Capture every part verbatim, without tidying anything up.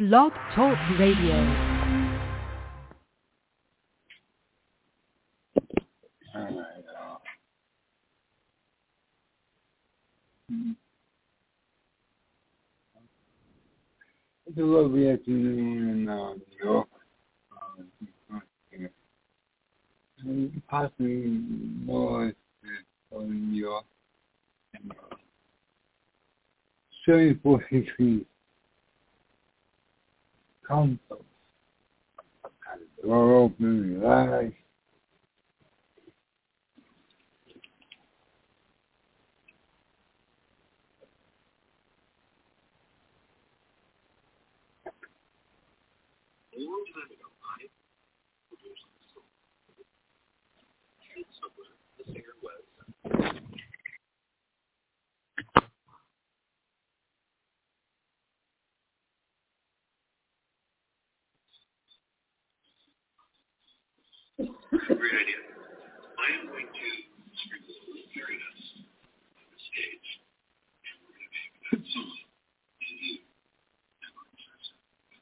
Blog Talk Radio. All right, uh, mm-hmm. It's a lovely afternoon in uh, New York. Uh, and possibly more in New York. And, uh, seventy-four degrees. Comfort. Got the door open, relax. A long time ago, I produced a song. And somewhere the singer was. Great idea. I am going to sprinkle a little fairy dust on the stage, and we're going to make that song. And you have a process.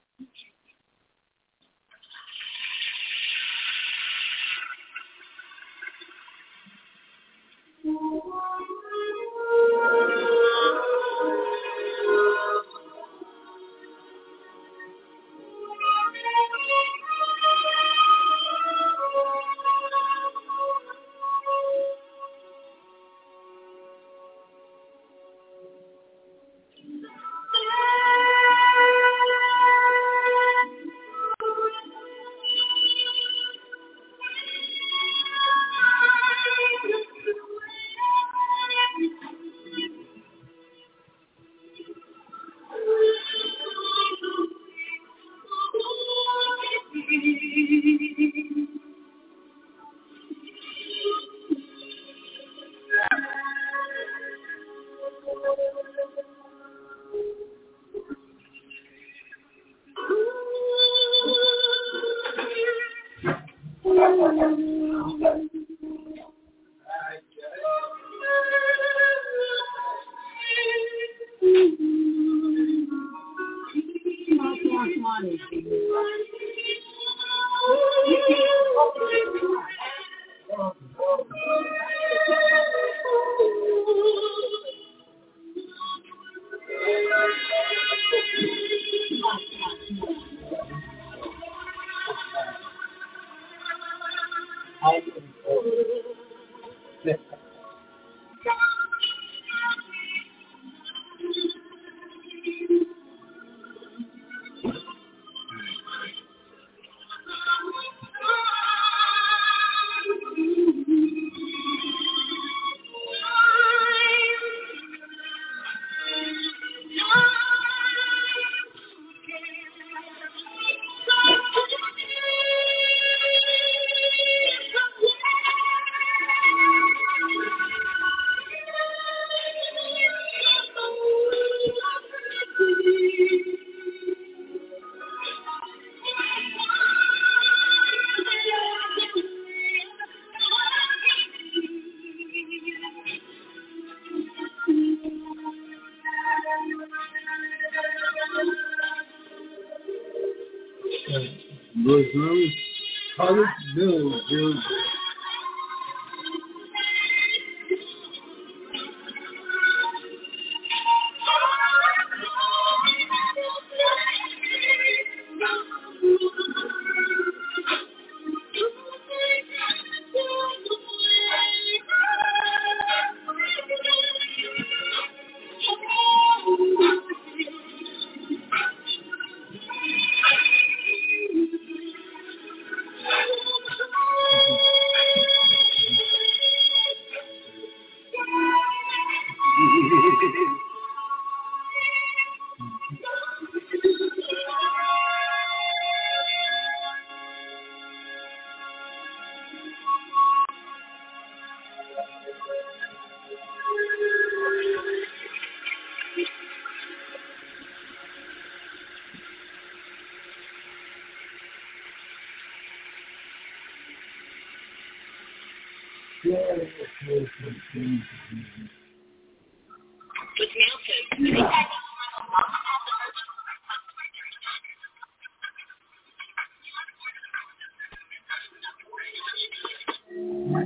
Muslims, college bills, bills.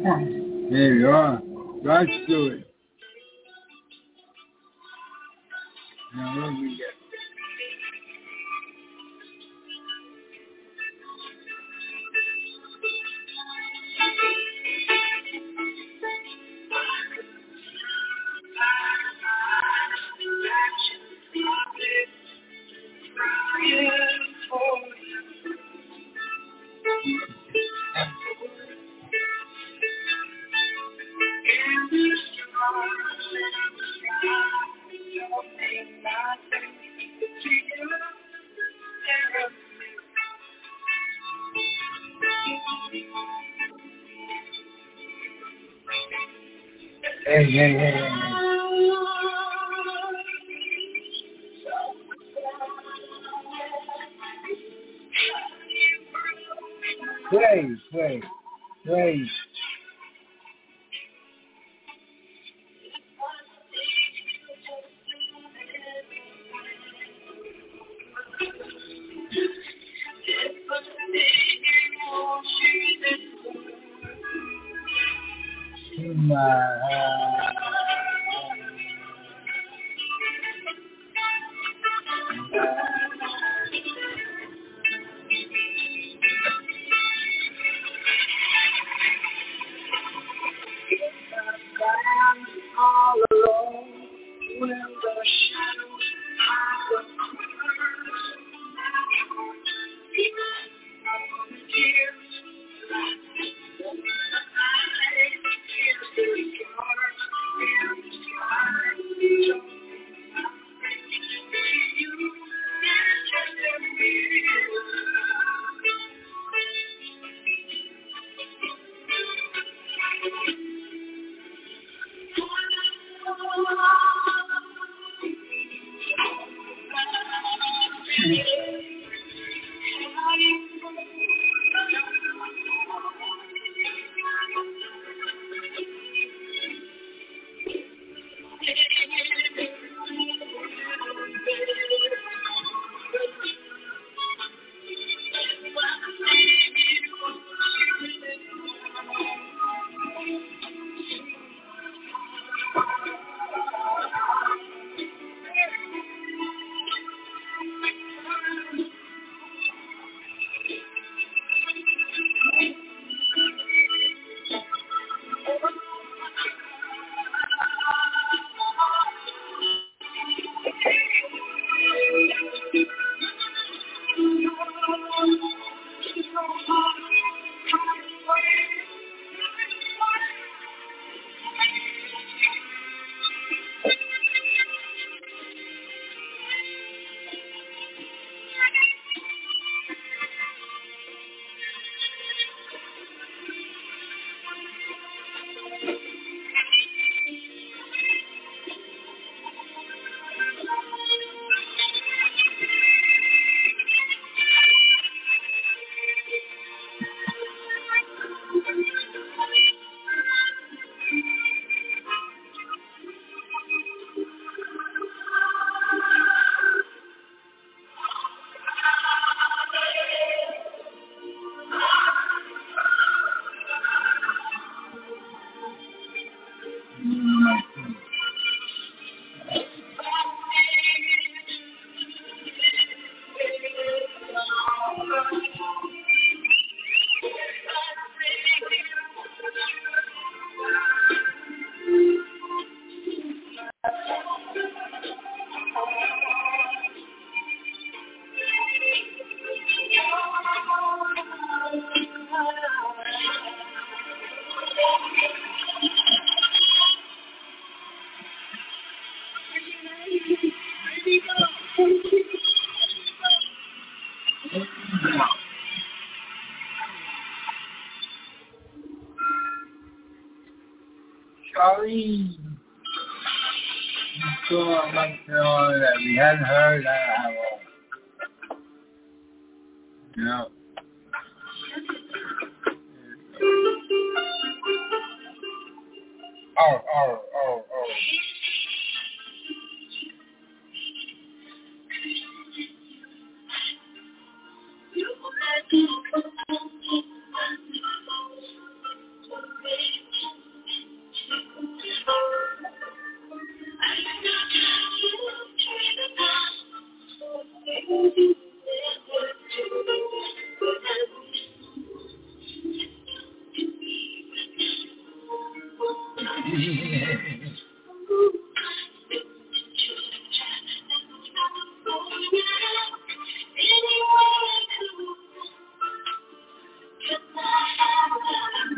There you are. Right to it. Now what we get? Hey, hey, hey, hey. Praise, praise, praise. My, all alone when the shadows of the corners sorry. So much uh, that we hadn't heard that album. Yeah. Oh, oh, oh, oh.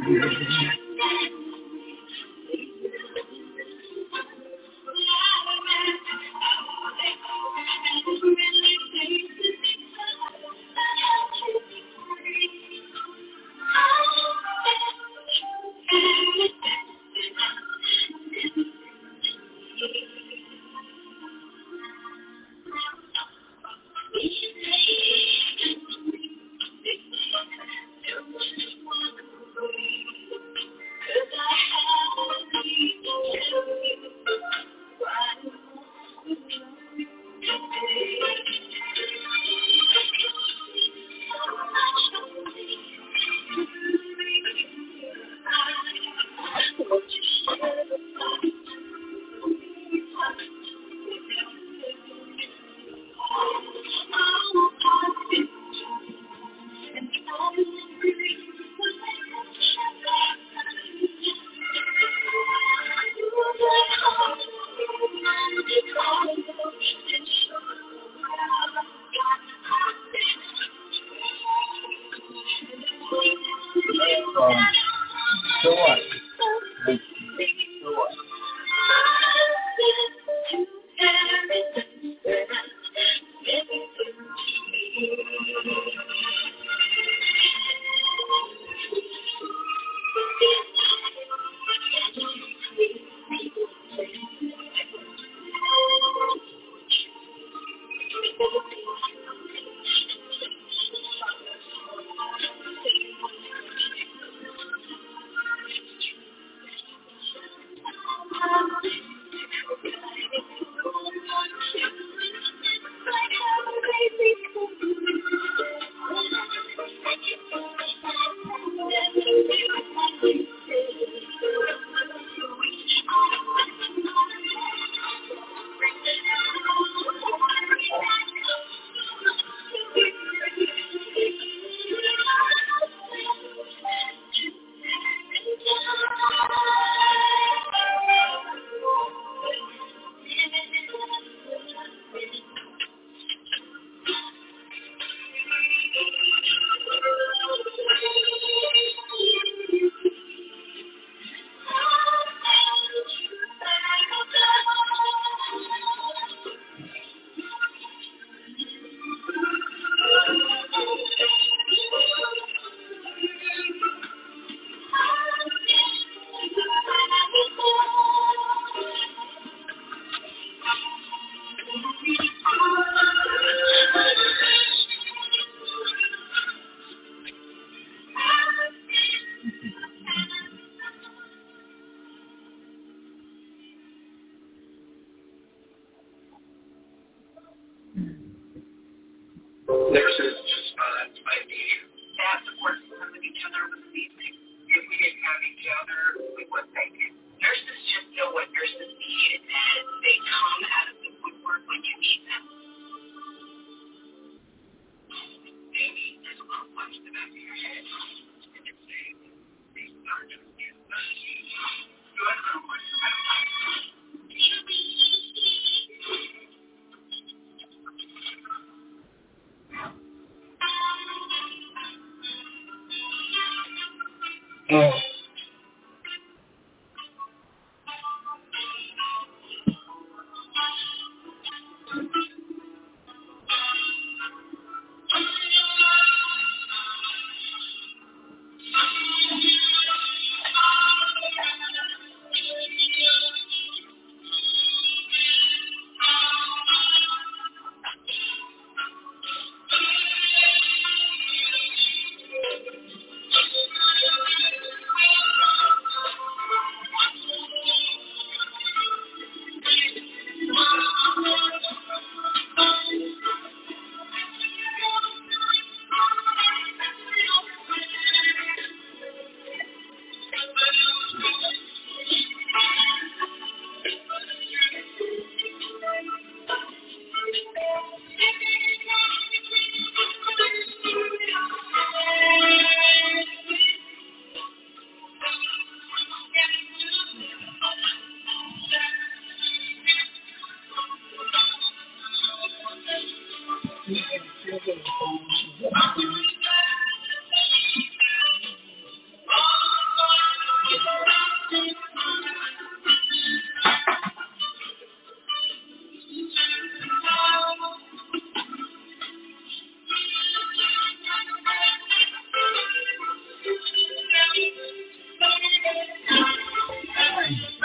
Um, so what? So what? Nurses just uh, might be have support system with each other was amazing. If we didn't have each other, we wouldn't make it. Nurses just know what nurses need, and they come out of the woodwork when you need them. Maybe there's a little punch in the back of your head. You can say, these are just nurses. Good little punch in the back of my head. Oh.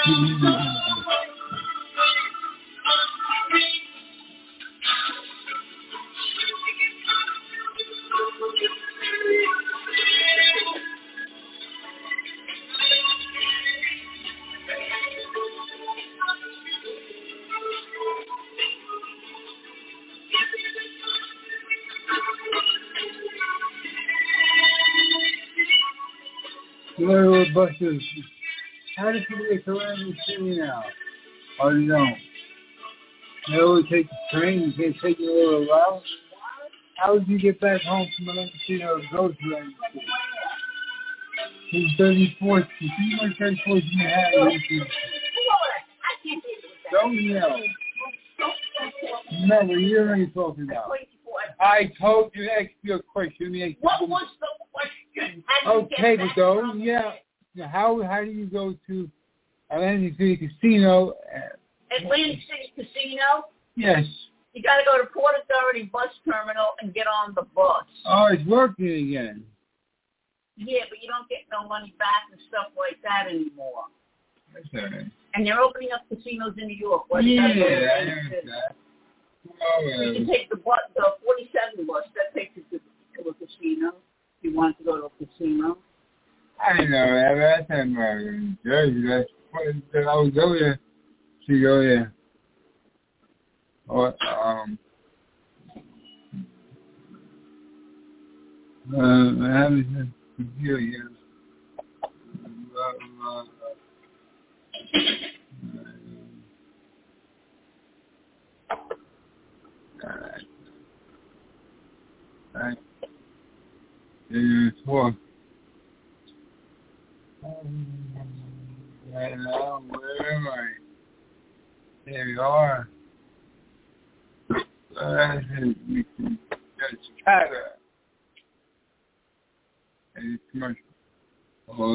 Little buses. How does people get to Atlantic City now? Or no? They always take the train. You can't take it a little route. How would you get back home from Atlantic City or go to Atlantic City? It's thirty-fourth. You see my thirty-fourth in Manhattan. Don't yell. Remember, you're already talking about. I told you to ask you a question. Let me ask you what was the question? Okay, but though, yeah. How how do you go to Atlantic City Casino? Atlantic City Casino? Yes. You got to go to Port Authority Bus Terminal and get on the bus. Oh, it's working again. Yeah, but you don't get no money back and stuff like that anymore. Okay. And they're opening up casinos in New York. What yeah, I know that. Oh, you can take the bus, the forty-seven bus that takes you to, to a casino. If you want to go to a casino. I know that. That's in New Jersey. That's what I was over there to go there. Or um. Uh, I haven't computer yet. Uh, uh, Alright. Alright. There's four. Right now, where am I? There you are. That's it. That's Chicago. And it's commercial. Oh.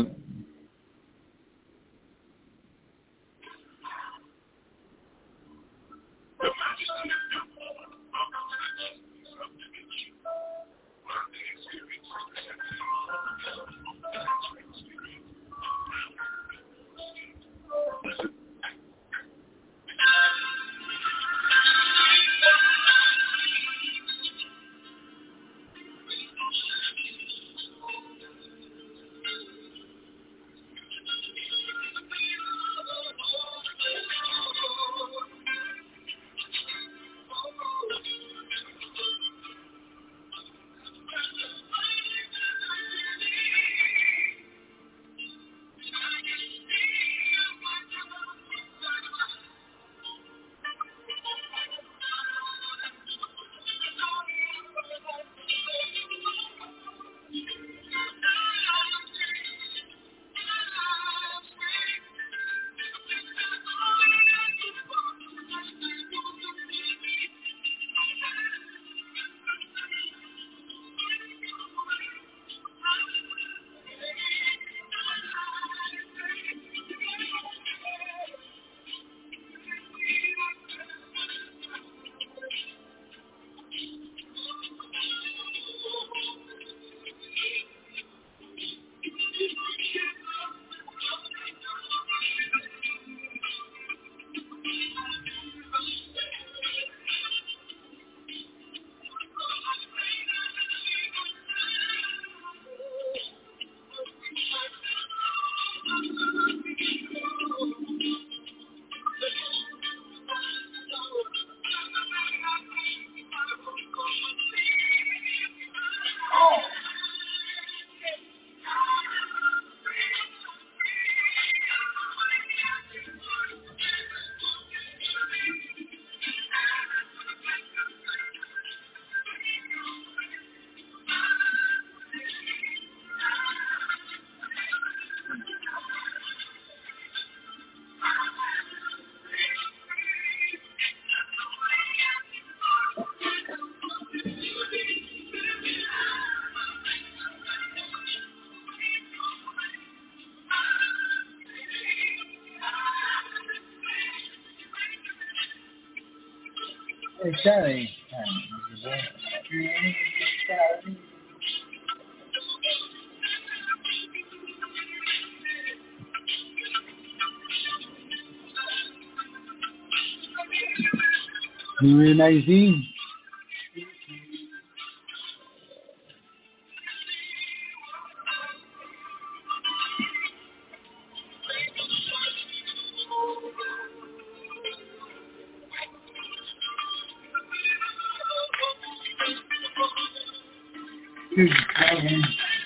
Sorry. Premier Magazine. Dude, um,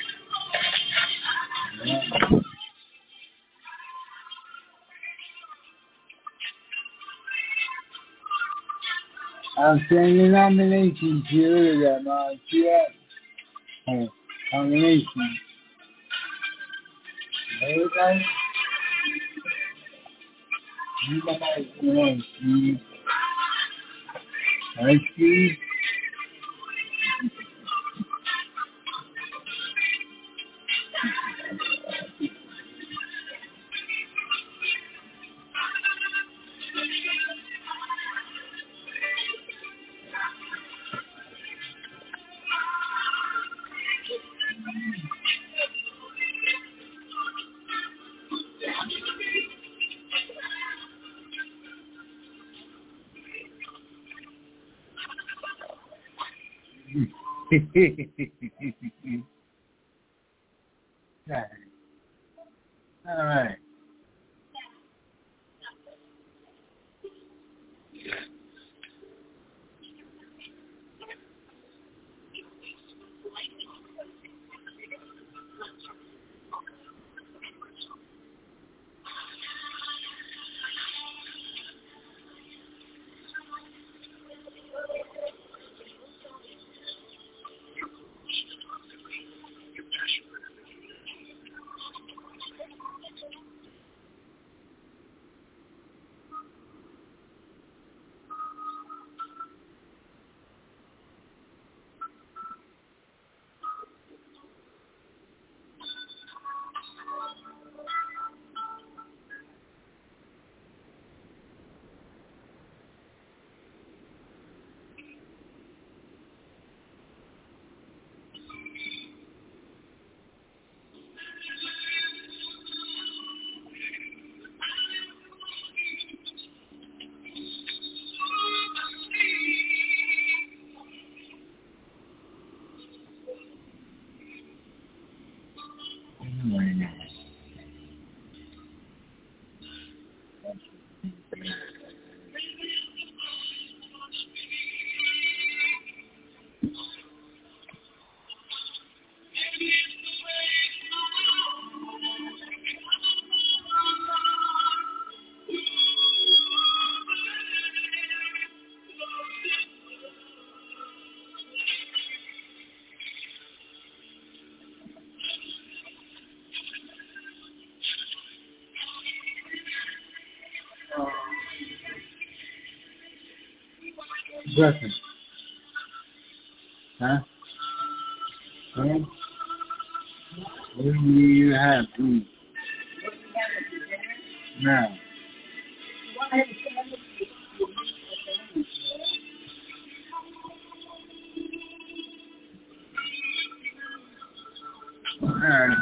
outstanding nominations here to them. Uh, see that? Uh, combination. Hey, guys. You guys, you know, Steve. Hi, Steve. All right. Breakfast. Huh? Huh? What do you have, please? No. All right.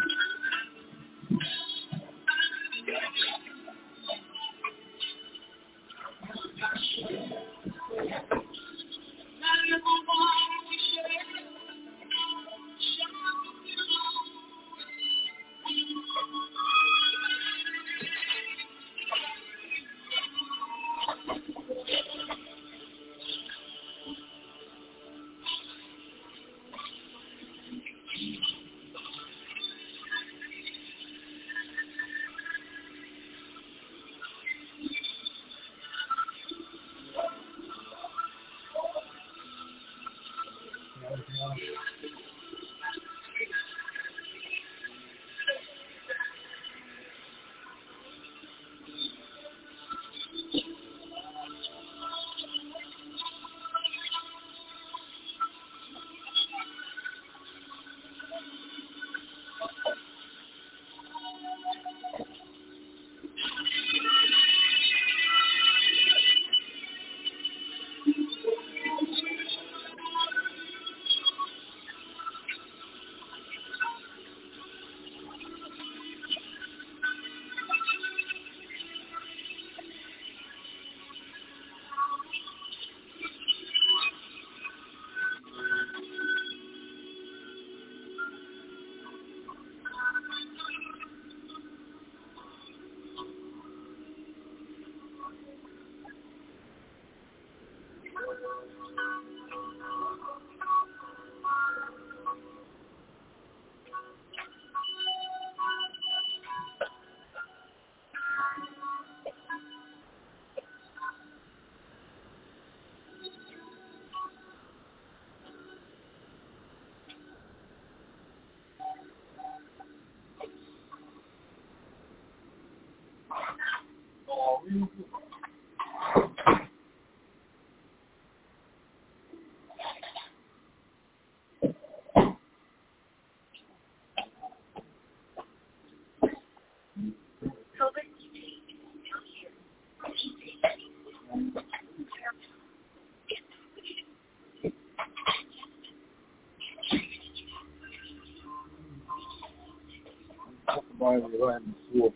Why are we going to school?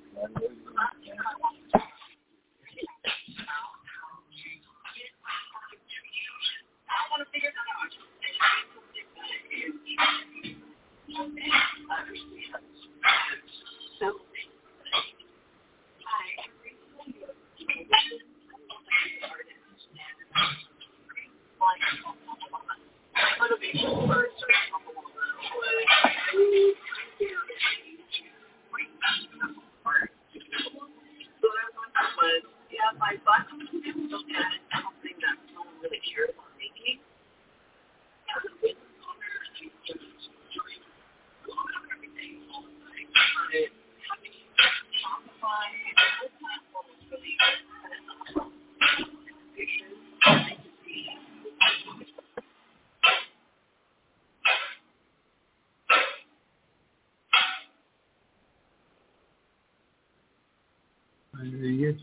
Yes,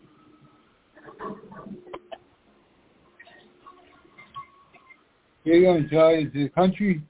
you're going to try it to the country?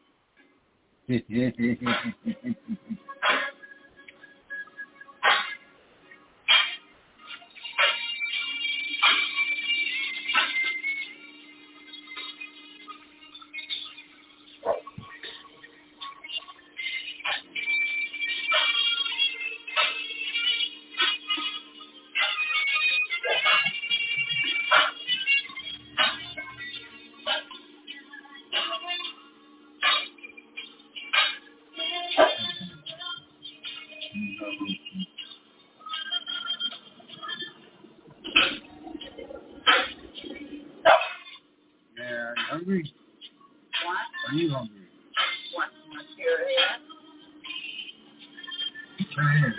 Yeah, hungry? What? Are you hungry? What? Here, Come here.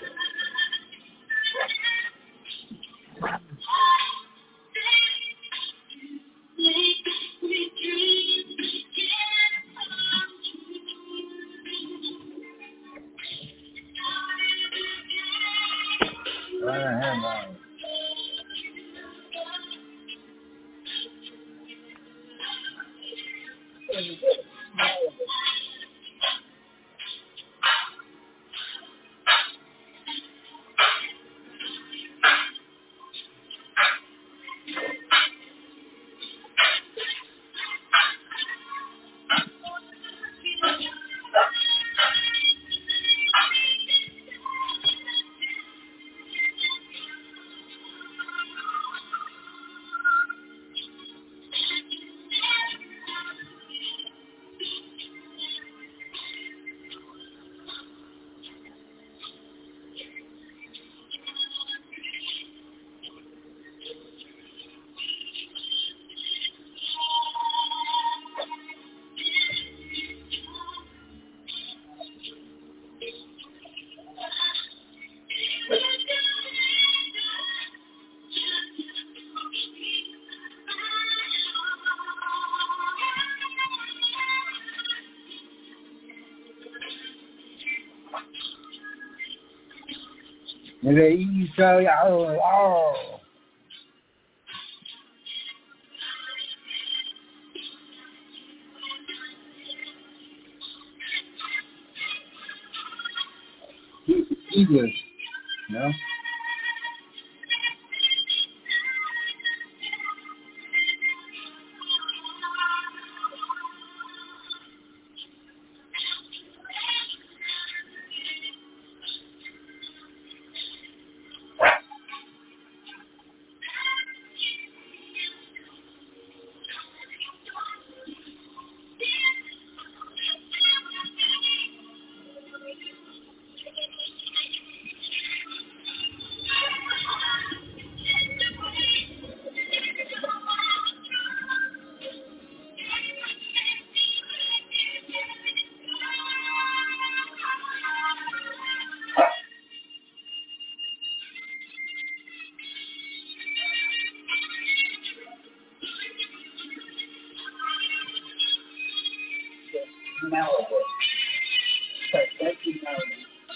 Right ahead, man. And they eat each other. Oh, oh. English, you know? Malibu. Sorry, that's in Malibu.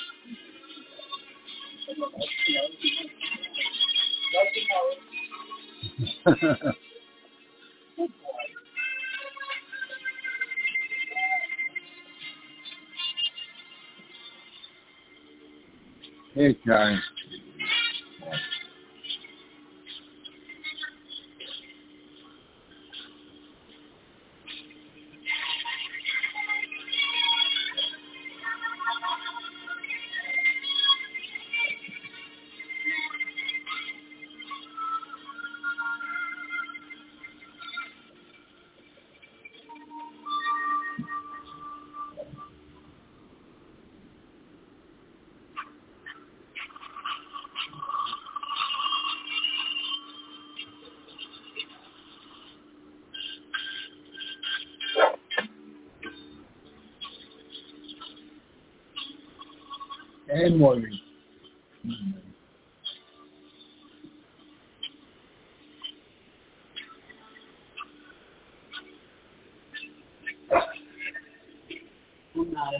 Hey, guys. And Morgan. Mm-hmm. Nice.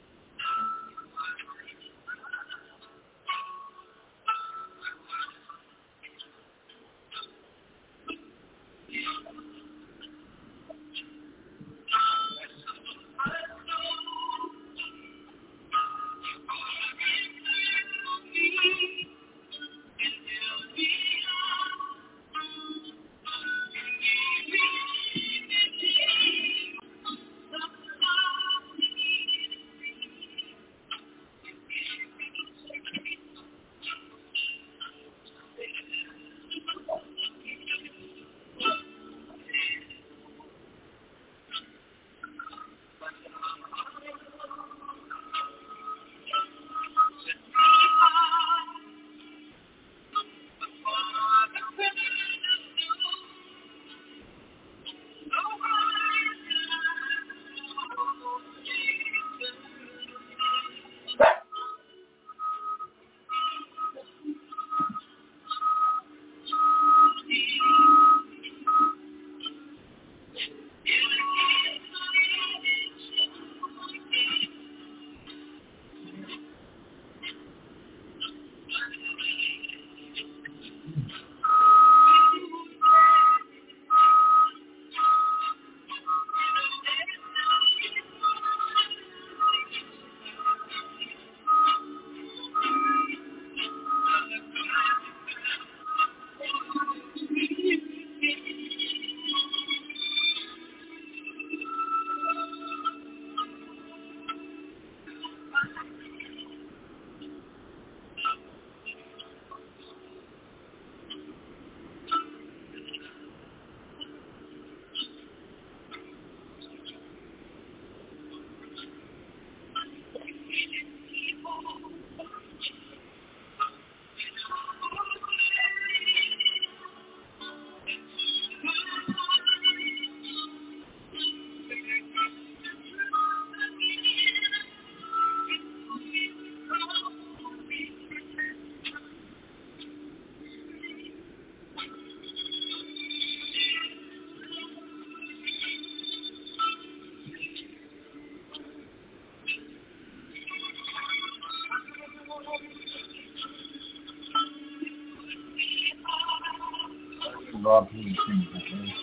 Rob Hughes things, okay?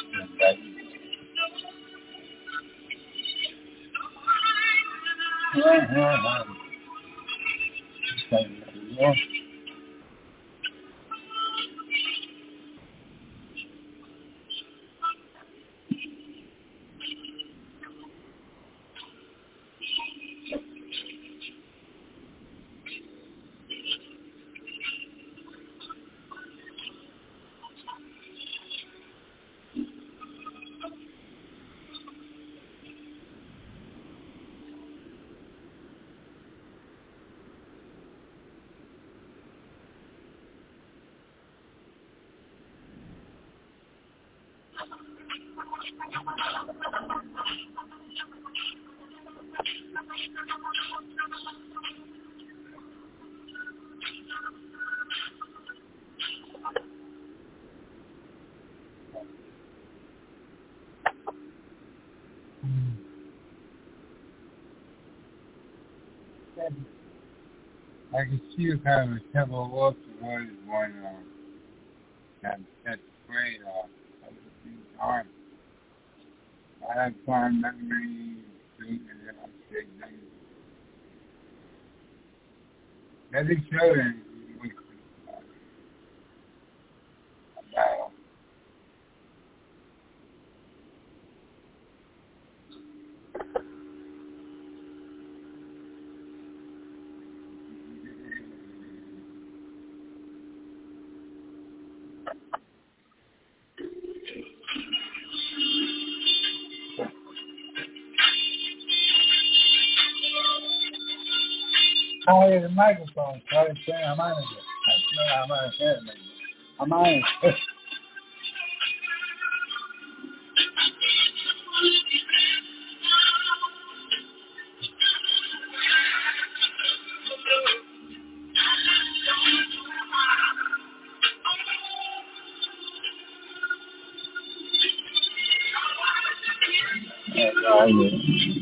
Yeah. I can see you kind of a couple of looks of what is going on. And set the brain off at the same time. I have fond memories doing it on big things. Every children we about oh, there's a microphone, so I was saying I'm on it. No, I'm on it. I'm on it. Oh, yeah.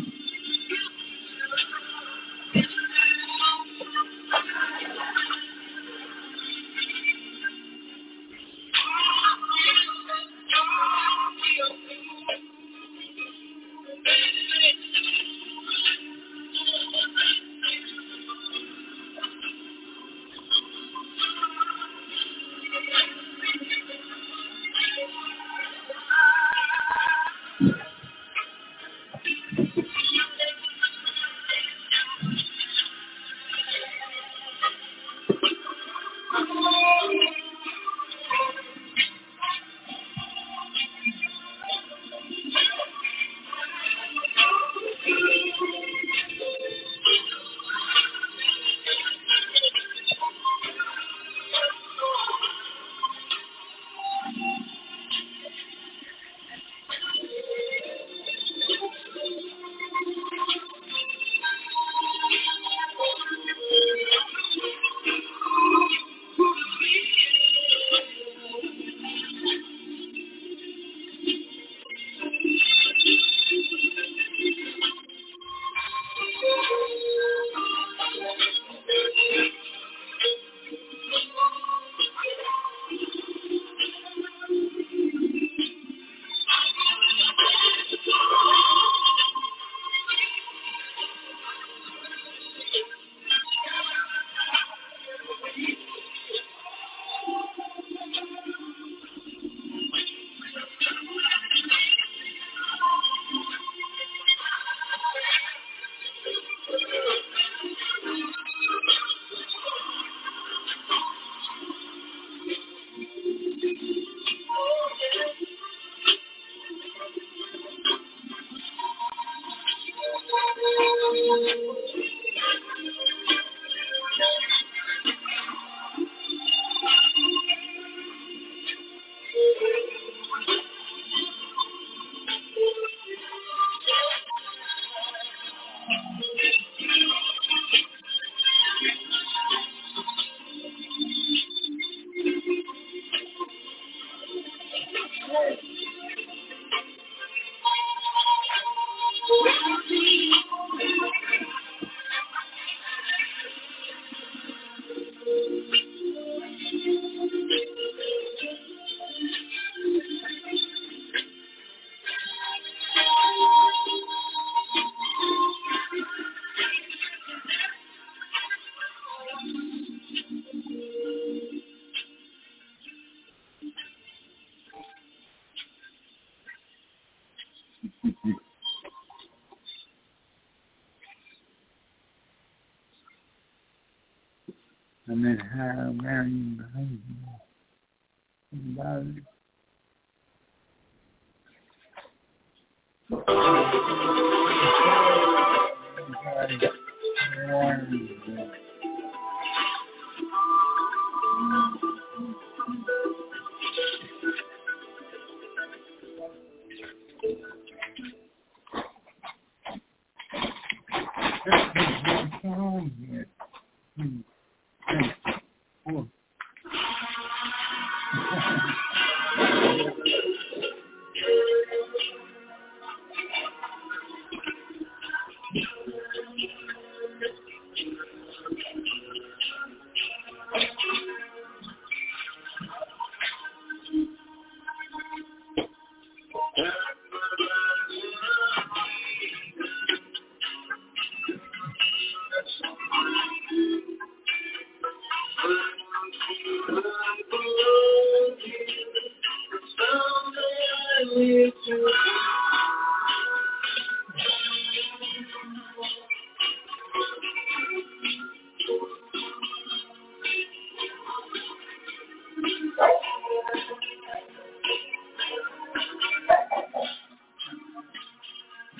And then how Marion behind you. About it.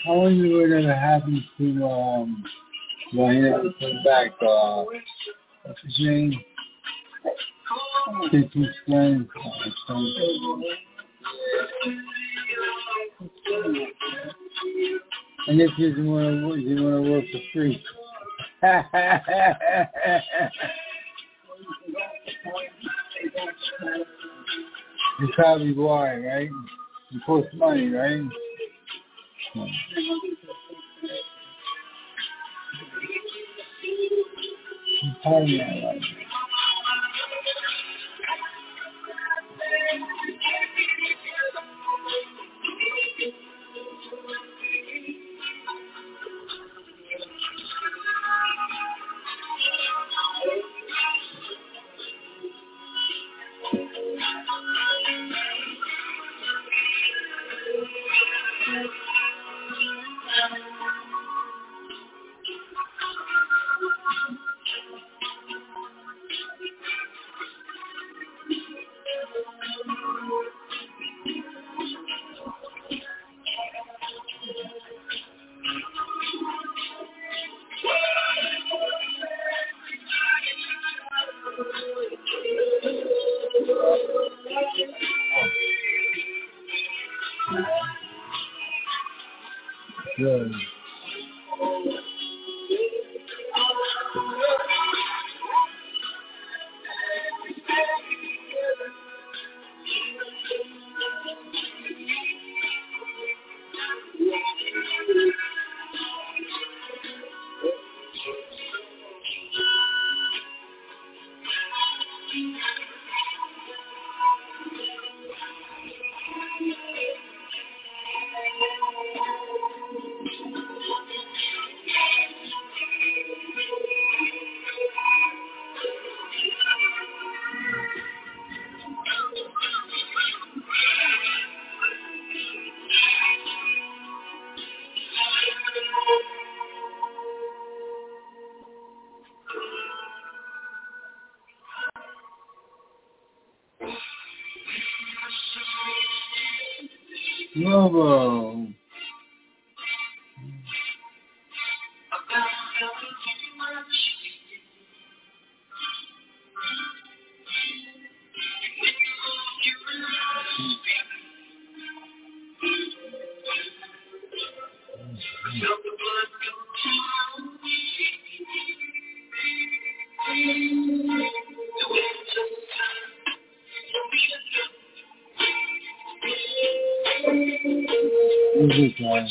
I wonder whatever happened to, um, well, he never came back, uh, what's his name? fifty Cent. And if you want to work, you want to work for free. That's probably why, right? It costs money, right? I'm telling you that right. Good. Lobo. This is guy.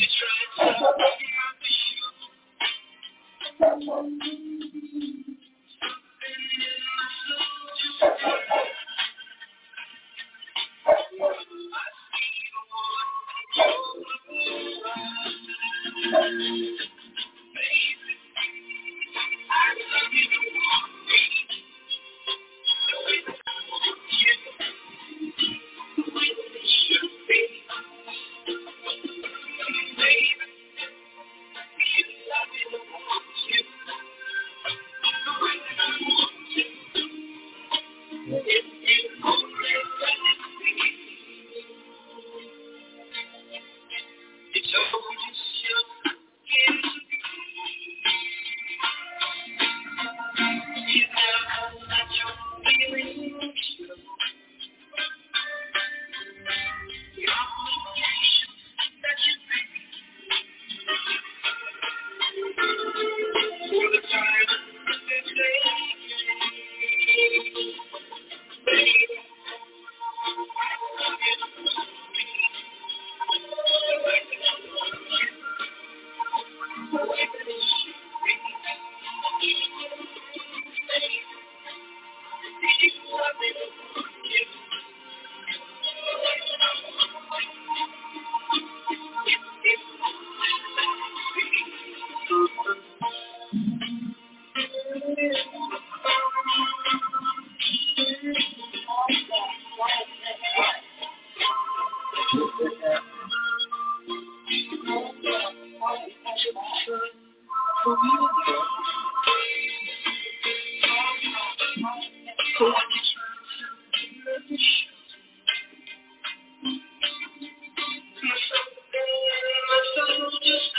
Just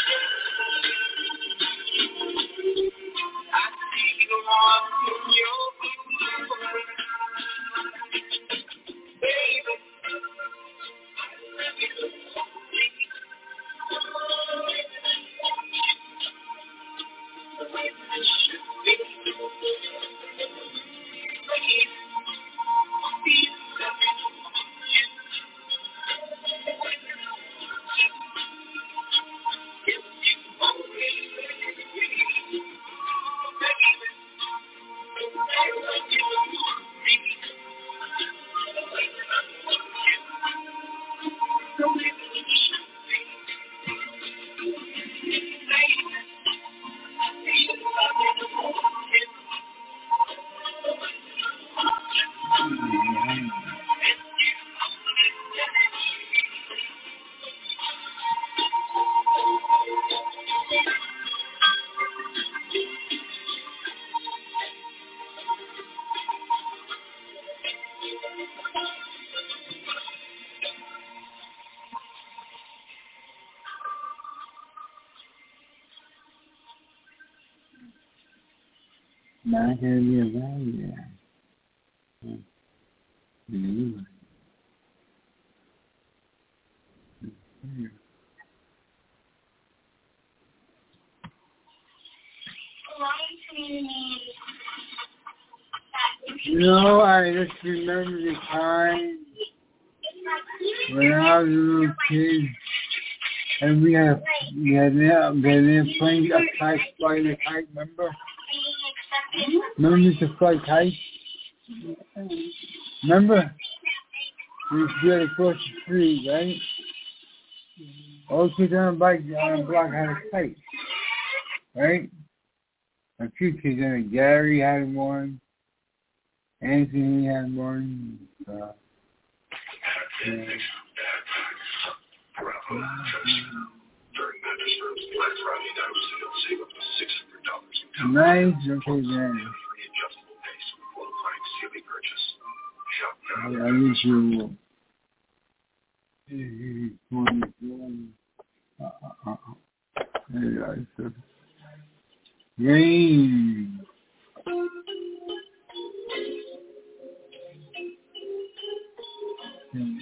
Not gonna be a value there. Hmm. Anyway. Hmm. No, I just remember the time when I was a little kid and we had we had an airplane, a kite, flying a kite, remember? Remember to fly kite? Remember? We used to do it across the street, right? All kids on a bike on a block had a kite, right? A few kids on it. Gary had one. Anthony had one. Uh, yeah. Nice, okay then. I, I wish you uh, uh, uh, uh, uh, Rain. Hmm.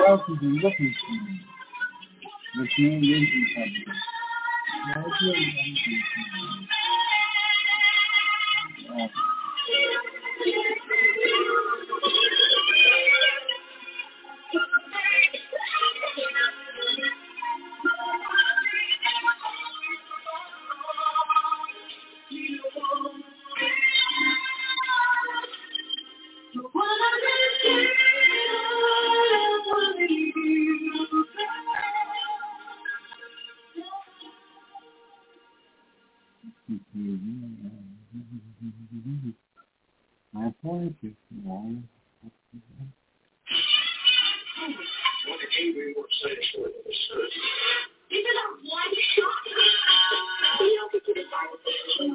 else is he looking for? Looking into something. No, it's really anything. Oh. My point is wrong. What the angry were saying for the search. This is a one shot. We don't get to decide what this is.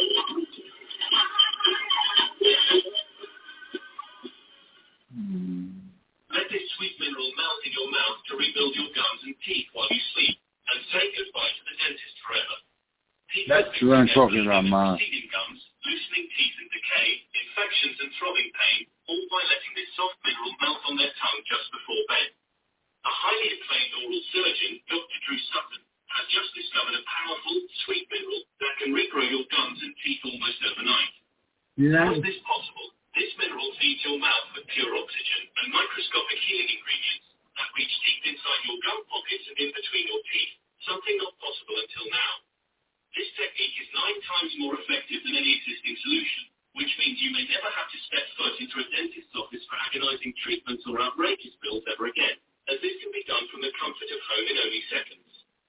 Let this sweet mineral melt in your mouth to rebuild your gums and teeth while you sleep, and say goodbye to the dentist forever. That's what I'm talking about, Ma. Receding gums, loosening teeth and decay, infections and throbbing pain, all by letting this soft mineral melt on their tongue just before bed. A highly acclaimed oral surgeon, Doctor Drew Sutton, has just discovered a powerful, sweet mineral that can regrow your gums and teeth almost overnight. Yeah. How is this possible? This mineral feeds your mouth with pure oxygen and microscopic healing ingredients that reach deep inside your gum pockets and in between your teeth, something not possible until now. This technique is nine times more effective than any existing solution, which means you may never have to step foot into a dentist's office for agonizing treatments or outrageous bills ever again, as this can be done from the comfort of home in only seconds.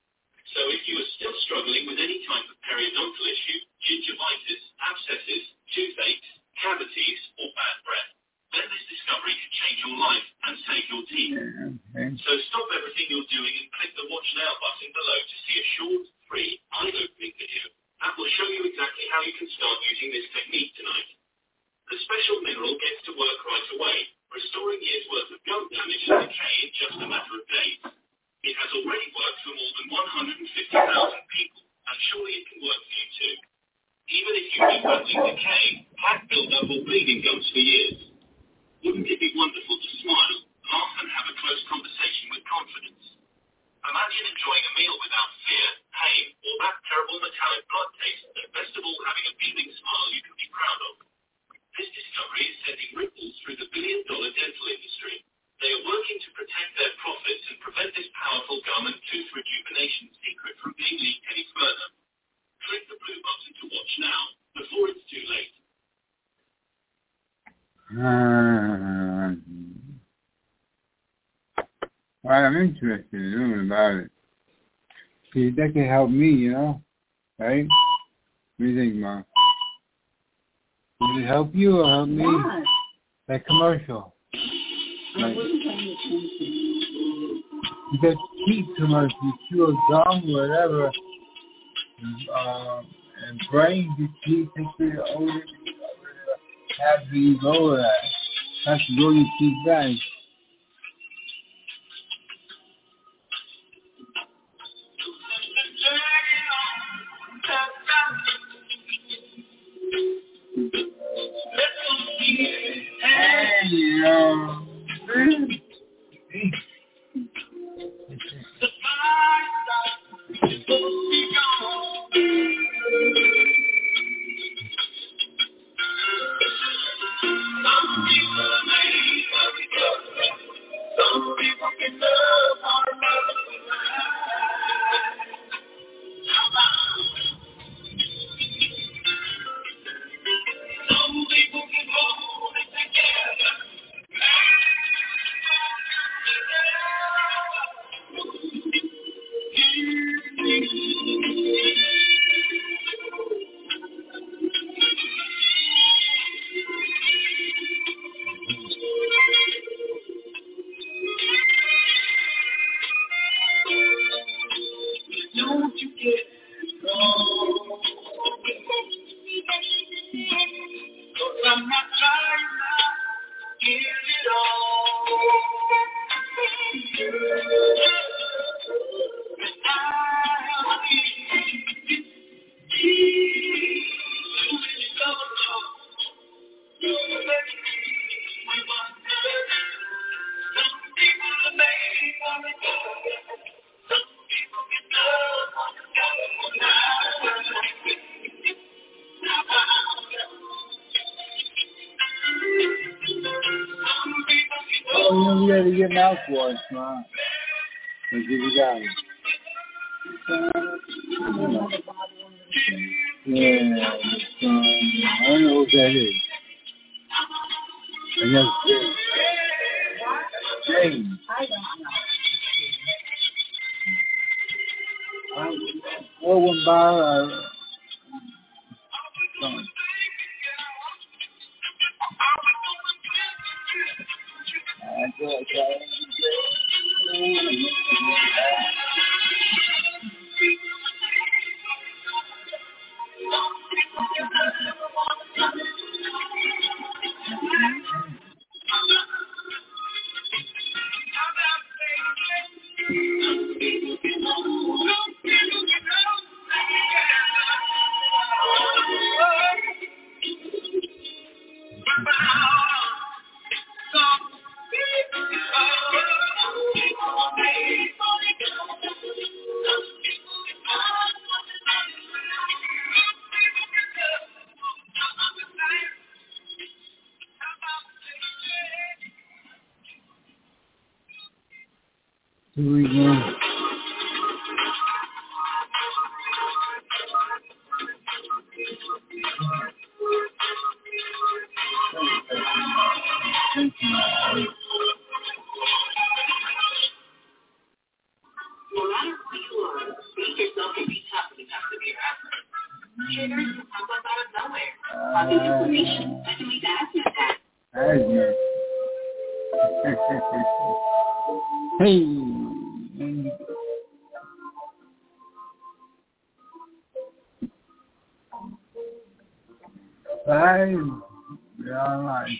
So if you are still struggling with any type of periodontal issue, gingivitis, abscesses, toothaches, cavities, or bad breath, then this discovery can change your life and save your teeth. Okay. So stop everything you're doing and click the Watch Now button below to see a short, free, eye-opening video that will show you exactly how you can start using this technique tonight. The special mineral gets to work right away, restoring years' worth of gum damage and decay in just a matter of days. It has already worked for more than one hundred fifty thousand people, and surely it can work for you too. Even if you've been battling decay, plaque buildup, or bleeding gums for years, wouldn't it be wonderful to smile, laugh, and have a close conversation with confidence? Imagine enjoying a meal without fear, pain, or that terrible metallic blood taste, and best of all, having a beaming smile you can be proud of. This discovery is sending ripples through the billion-dollar dental industry. They are working to protect their profits and prevent this powerful gum and tooth rejuvenation secret from being leaked any further. Click the blue button to watch now, before it's too late. Uh, well, I'm interested in knowing about it. See, that can help me, you know? Right? What do you think, Mom? Would it help you or help me? Why? That commercial. I Like, wasn't paying attention. because cheap commercials, chew gum, whatever, uh, and brain disease, take the older, have to use all of that. That's really cheap guys. And, you know, Oh, you know, we got to get mouthwash, man. Let's give you guys. Yeah, um, I don't know what that is. And that's James. James. I don't know. Or one bar, uh, um, I thought I Here we go. Thank you. No matter who you are, being yourself can be tough when it comes to your effort. Triggers can pop up out of nowhere, causing inflammation that can lead to asthma attacks. Asthma. Hey. Bye. Yeah, all right.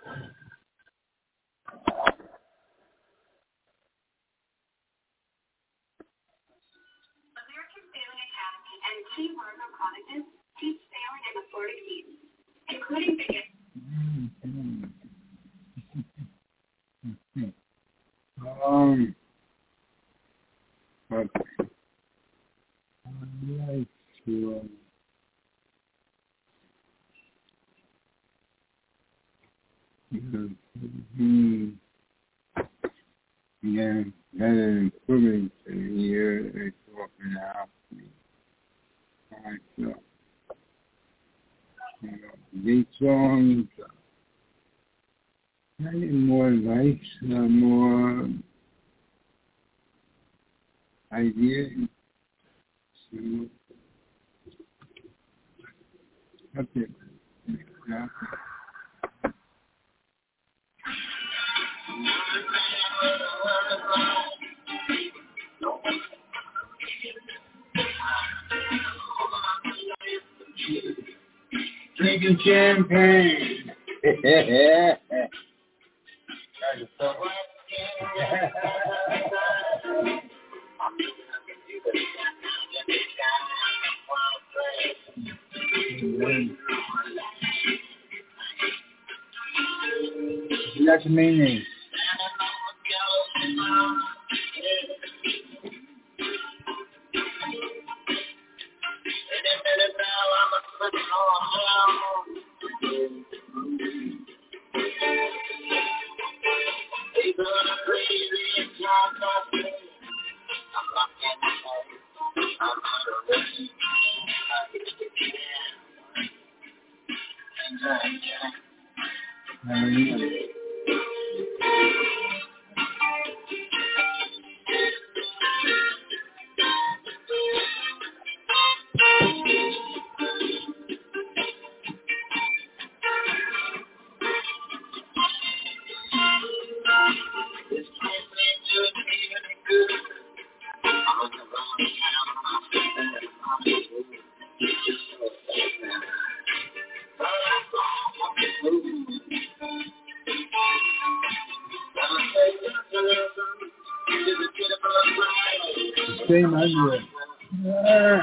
American Sailing Academy and its Team Marco colleges teach sailing in the Florida Keys, including biggest. um, okay. I'd like to, um, mm-hmm. Yeah, that is equivalent to the year they're talking about. Alright, so, you know, these songs, I need more advice, uh, more ideas. So, okay. Yeah. Drinking champagne. That's the main name. Same idea. Yeah.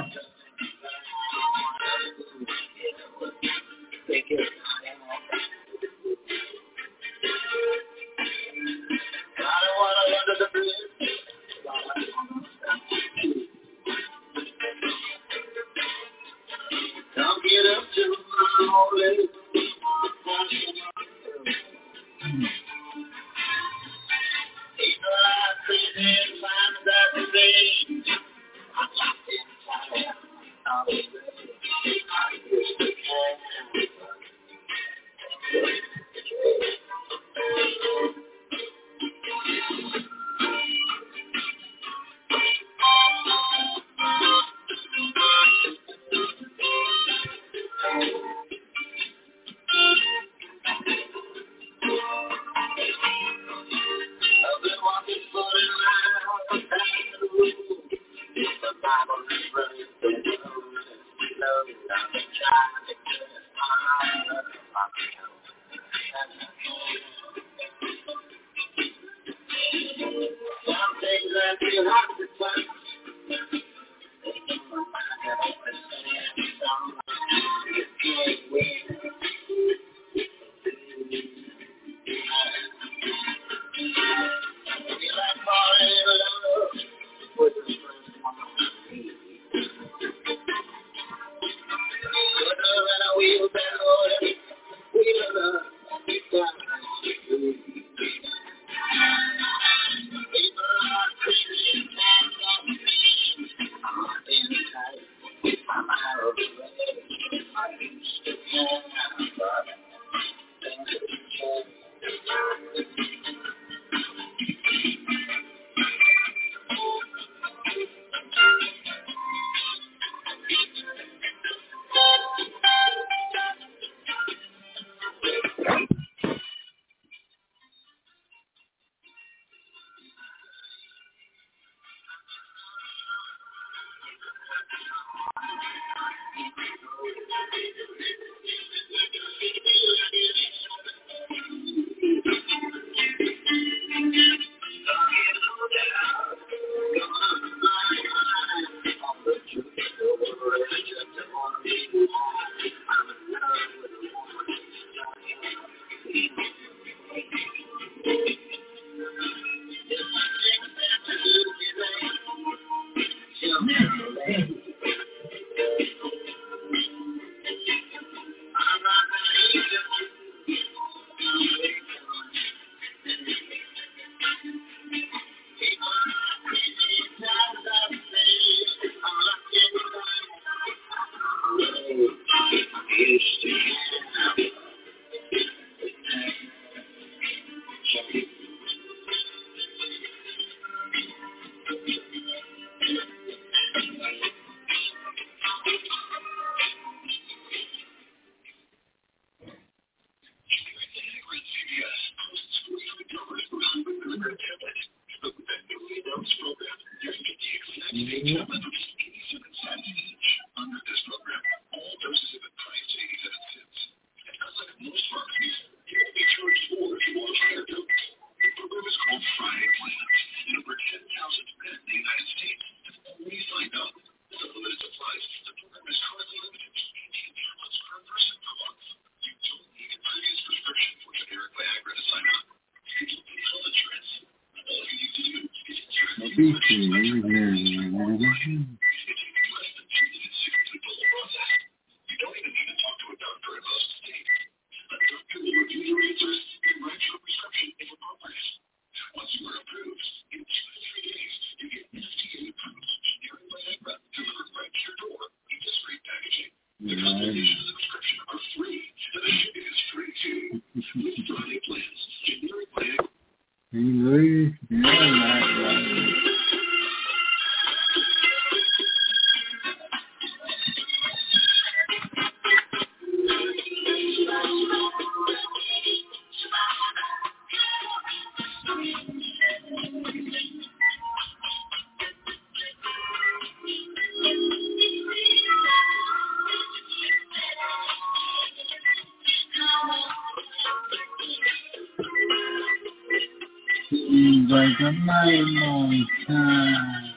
Like a my time.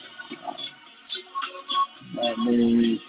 That means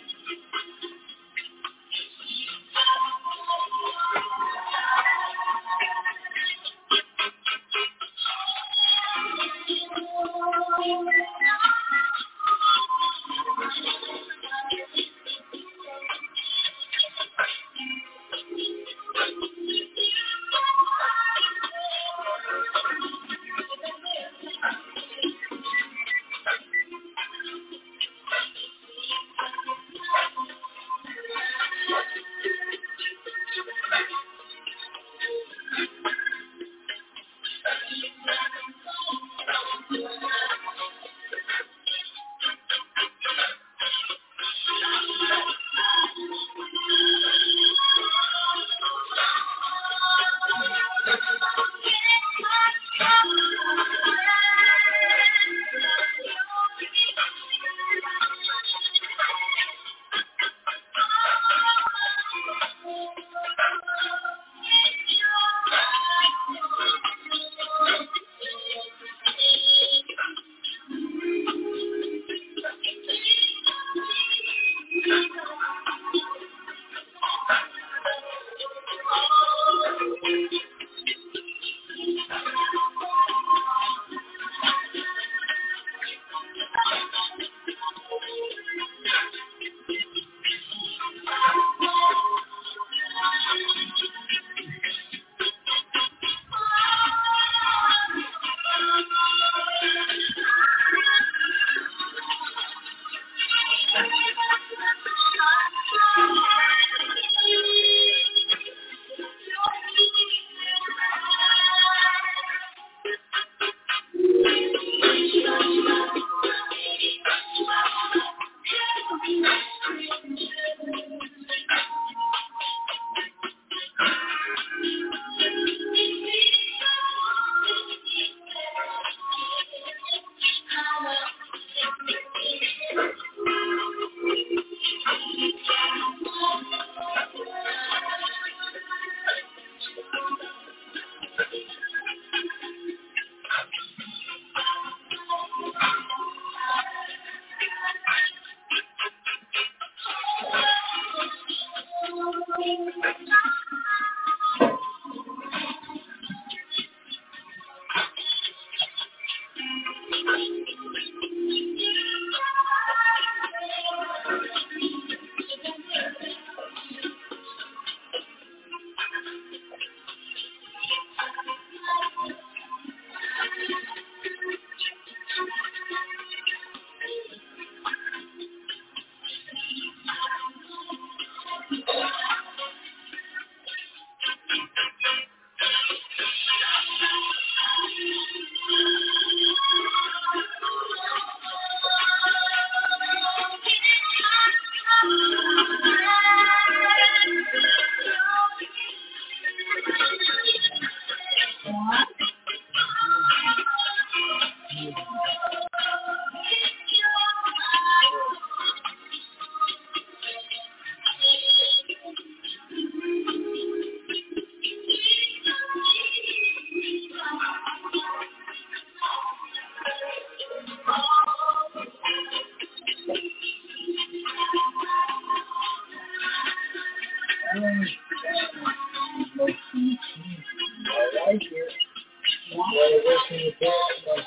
like it. Well, what's in the back?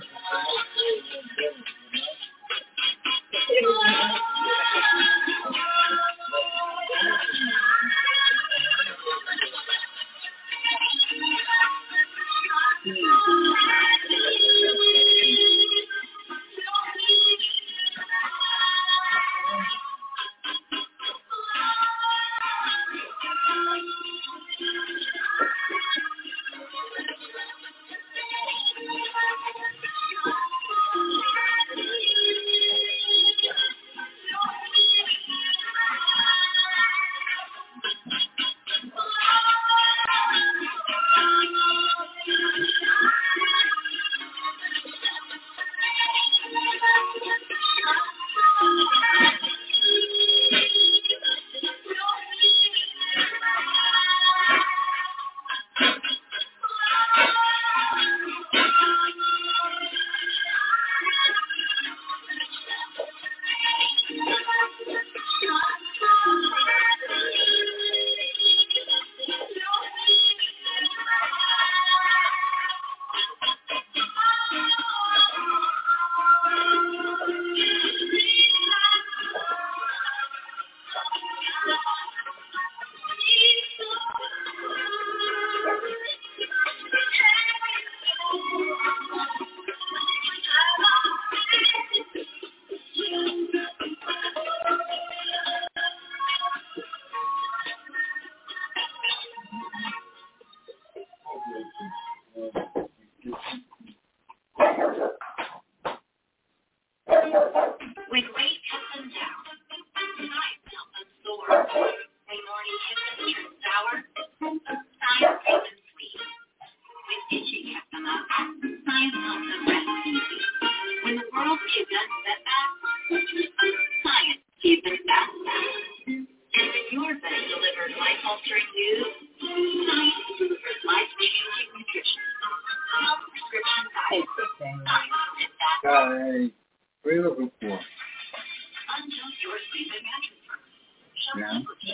When weight cuts them down, science helps them soar. When morning kisses turn sour, science makes them sweet. When itching kept them up, science helps them rest. When the world gives us setbacks, science gives them bounce back. And when your vet delivers life-altering news, science delivers life-changing nutrition. Prescription diet, science, and that's Guys, what are you looking for? until your sleep and mattress first. Yeah.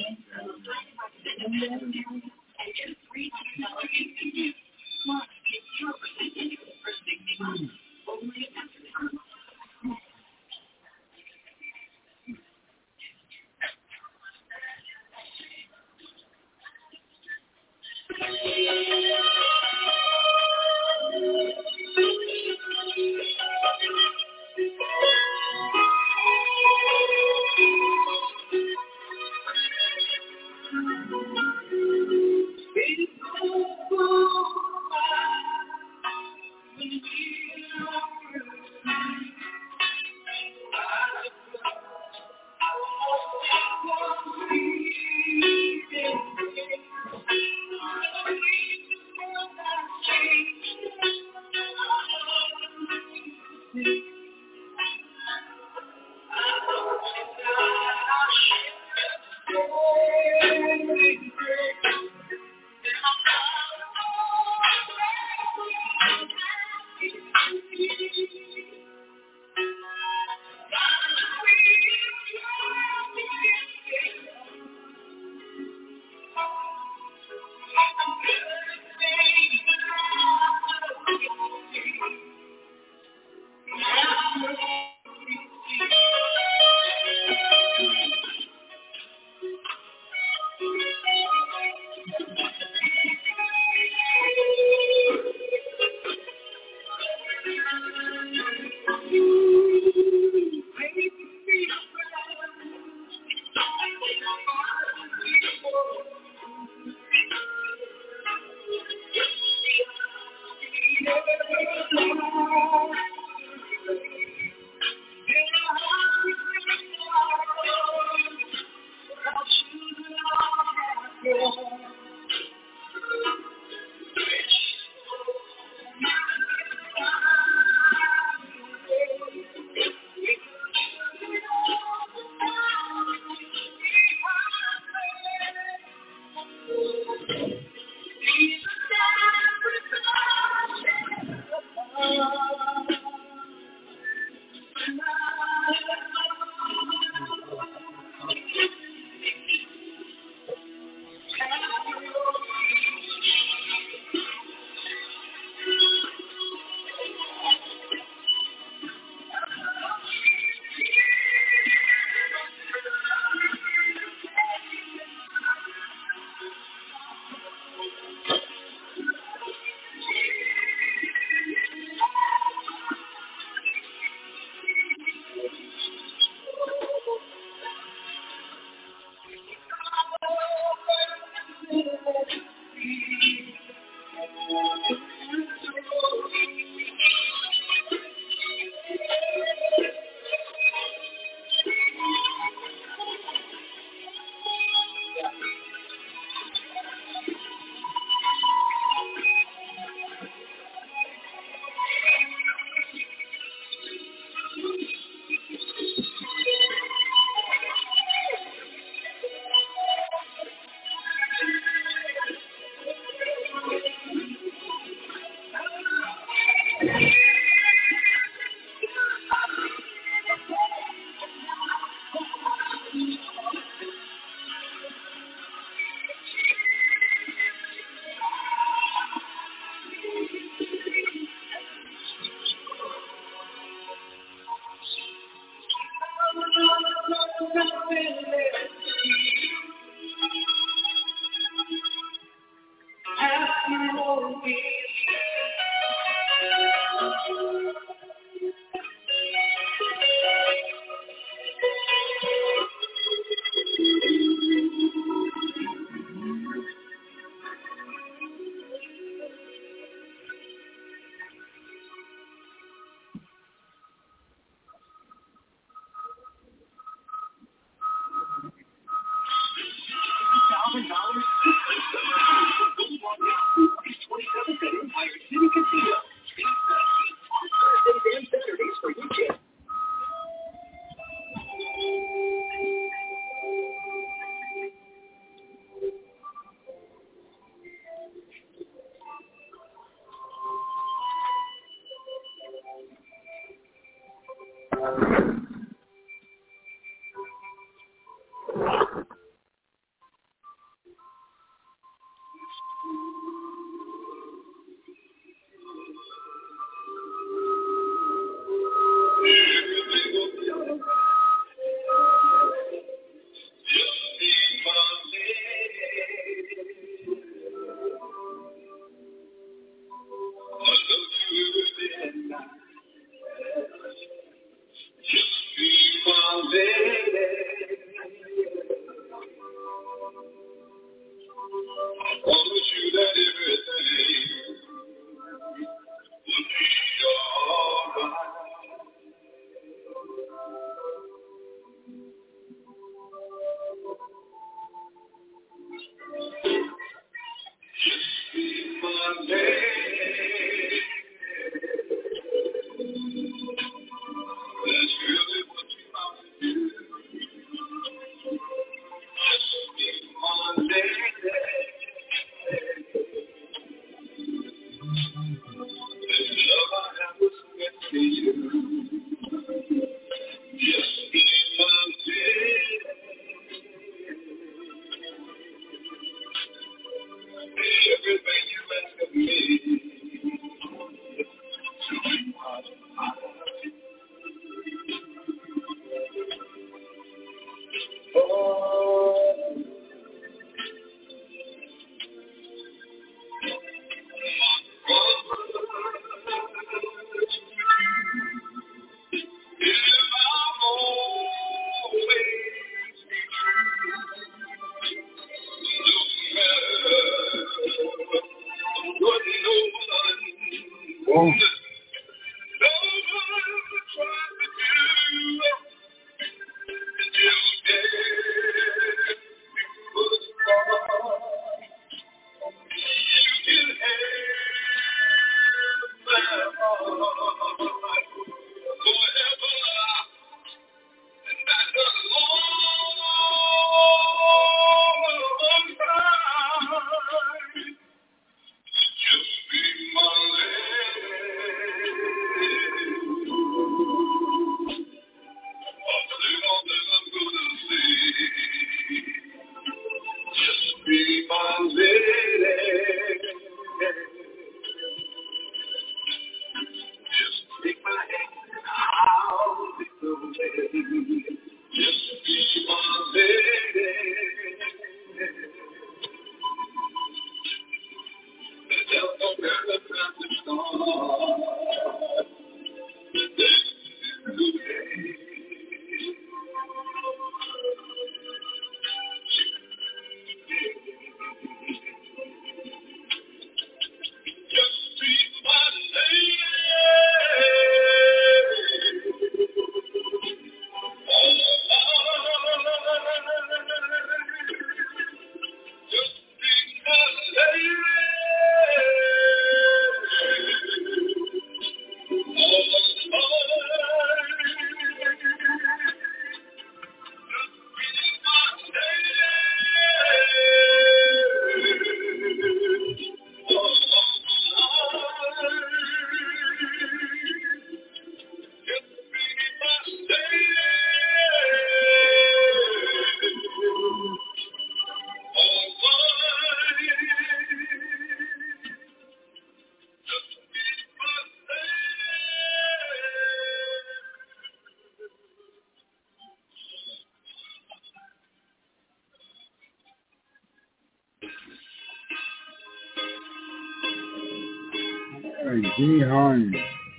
And just three hundred dollars in plus get zero percent interest for sixty months. Only after this. Hey, Jimmy Hines.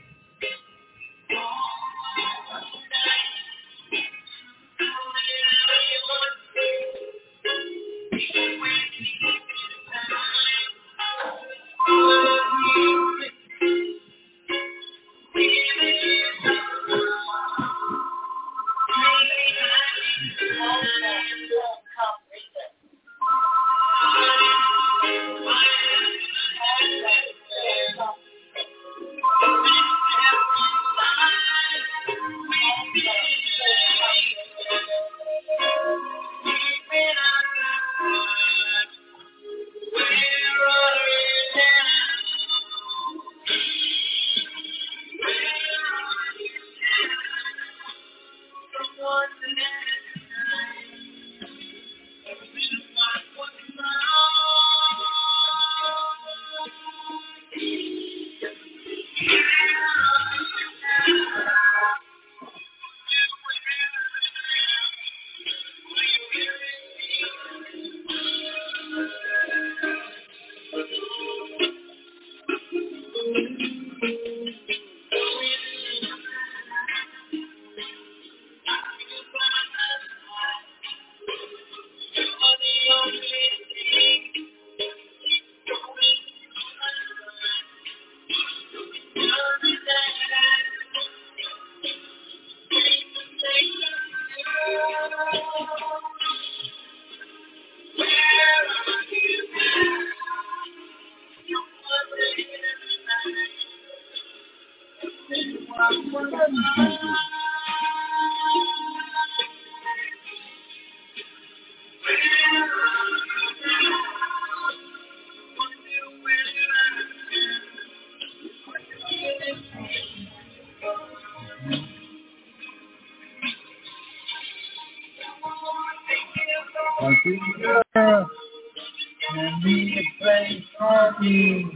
And me to play party.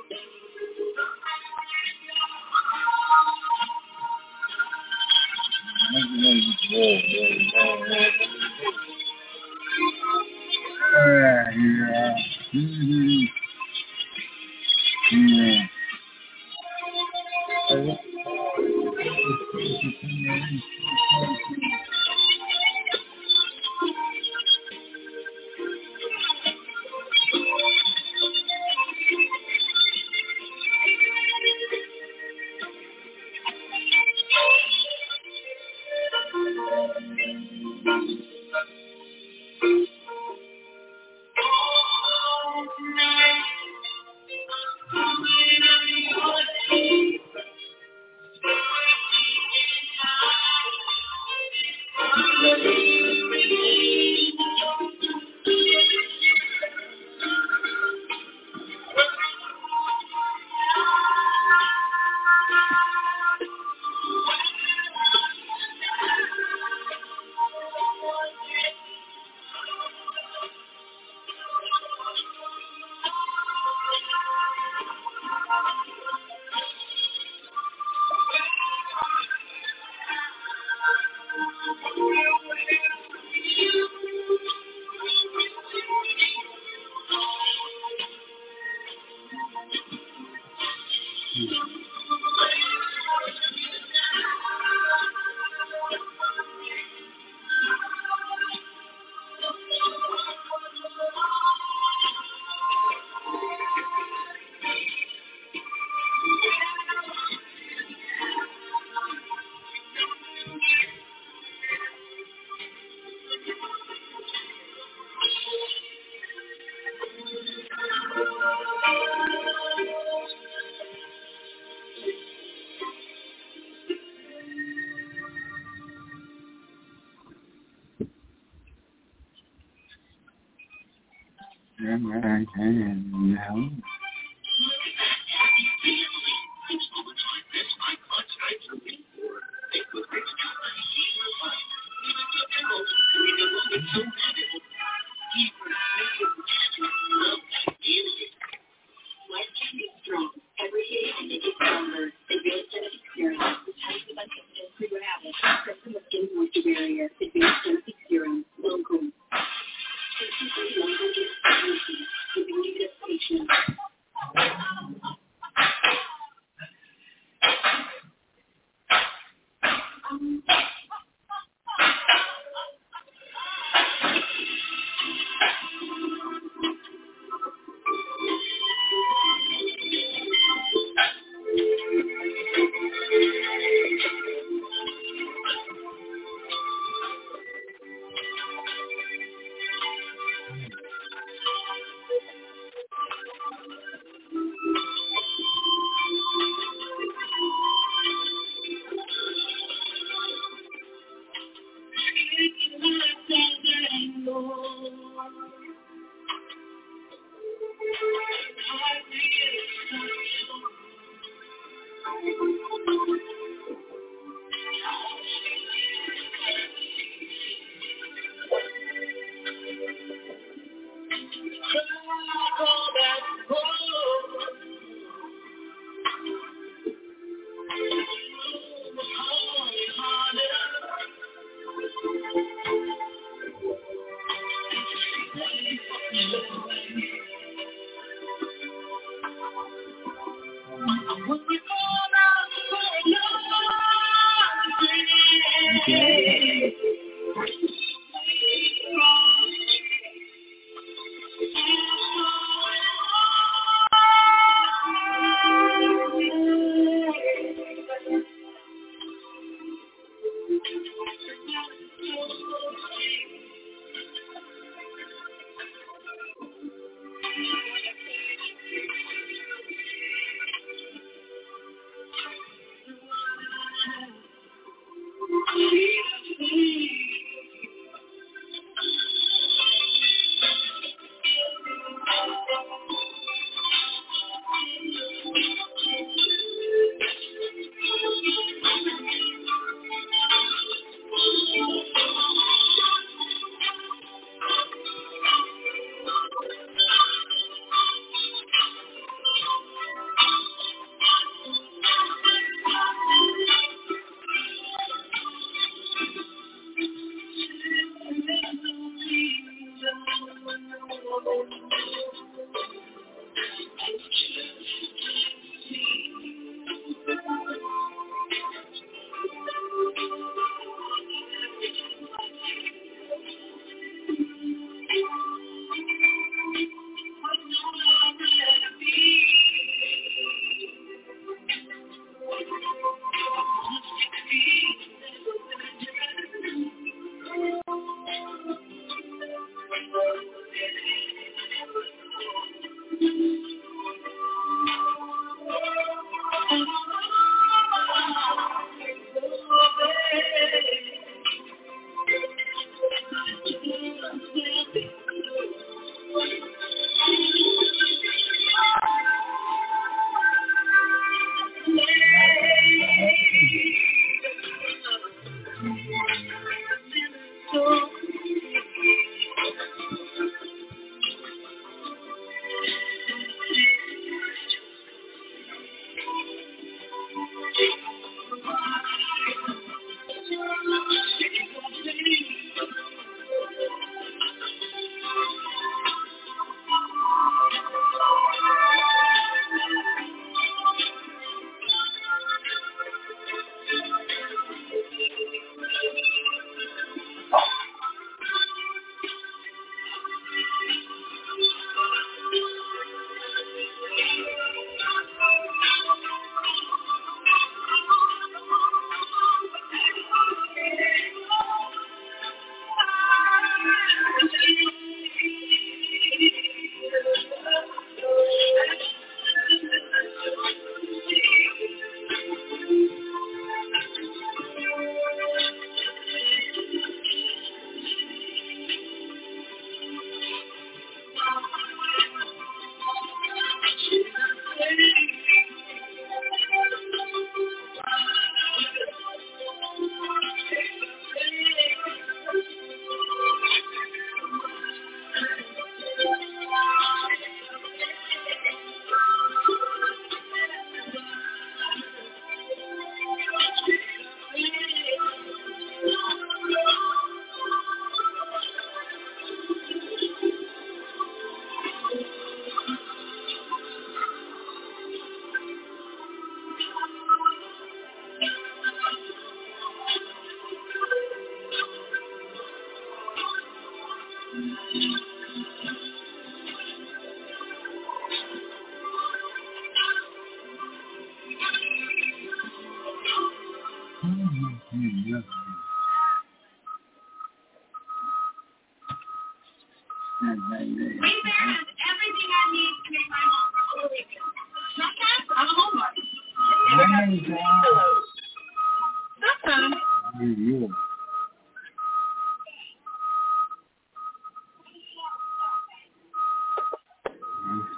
Yeah, yeah. Mm-hmm. Yeah.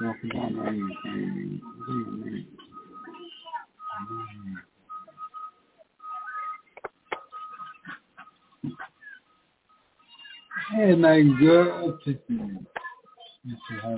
Walking down Main Street. Hey, my girl, Mister Holmes.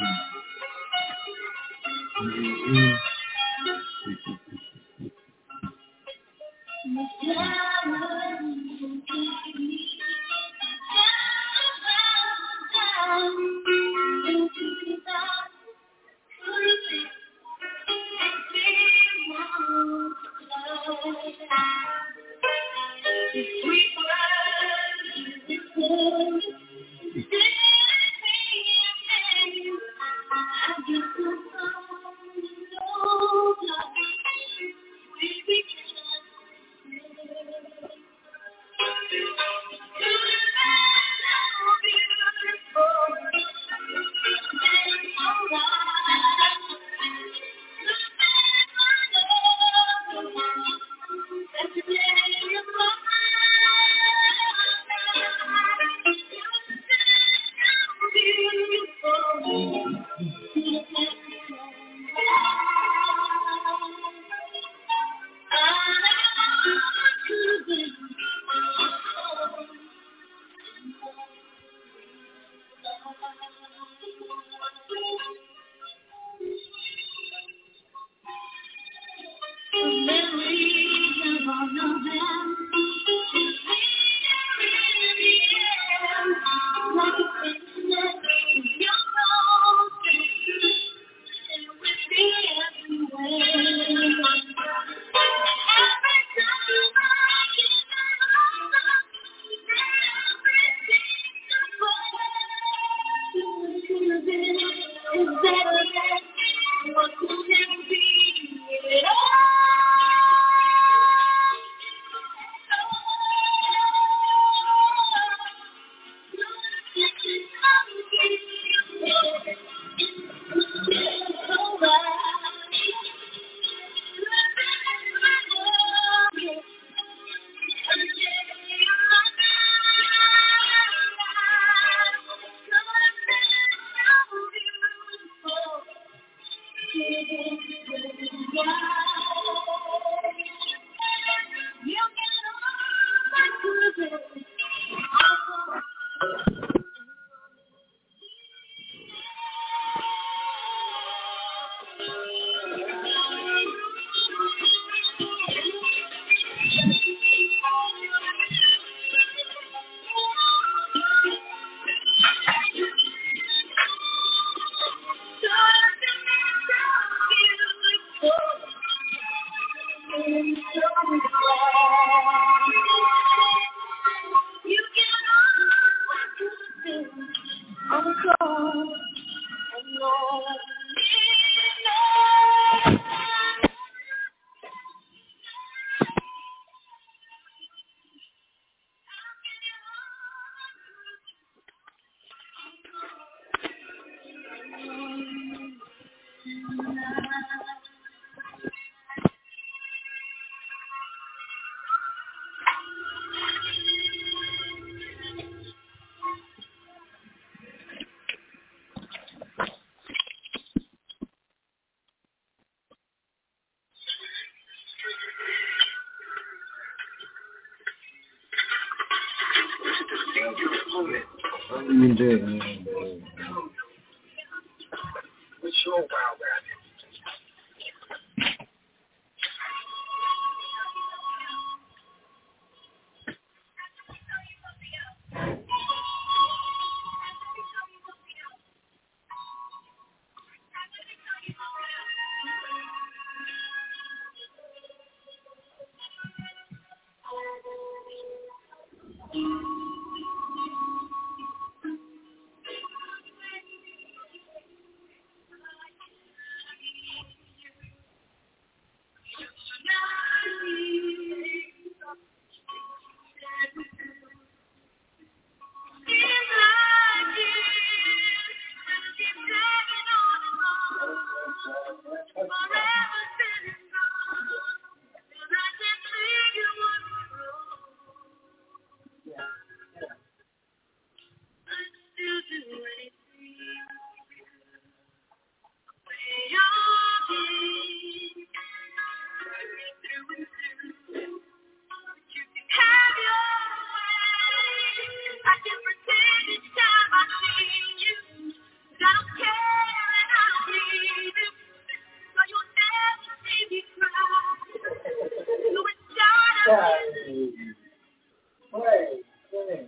You did. What's your wild rabbit? Hey. Play. Play.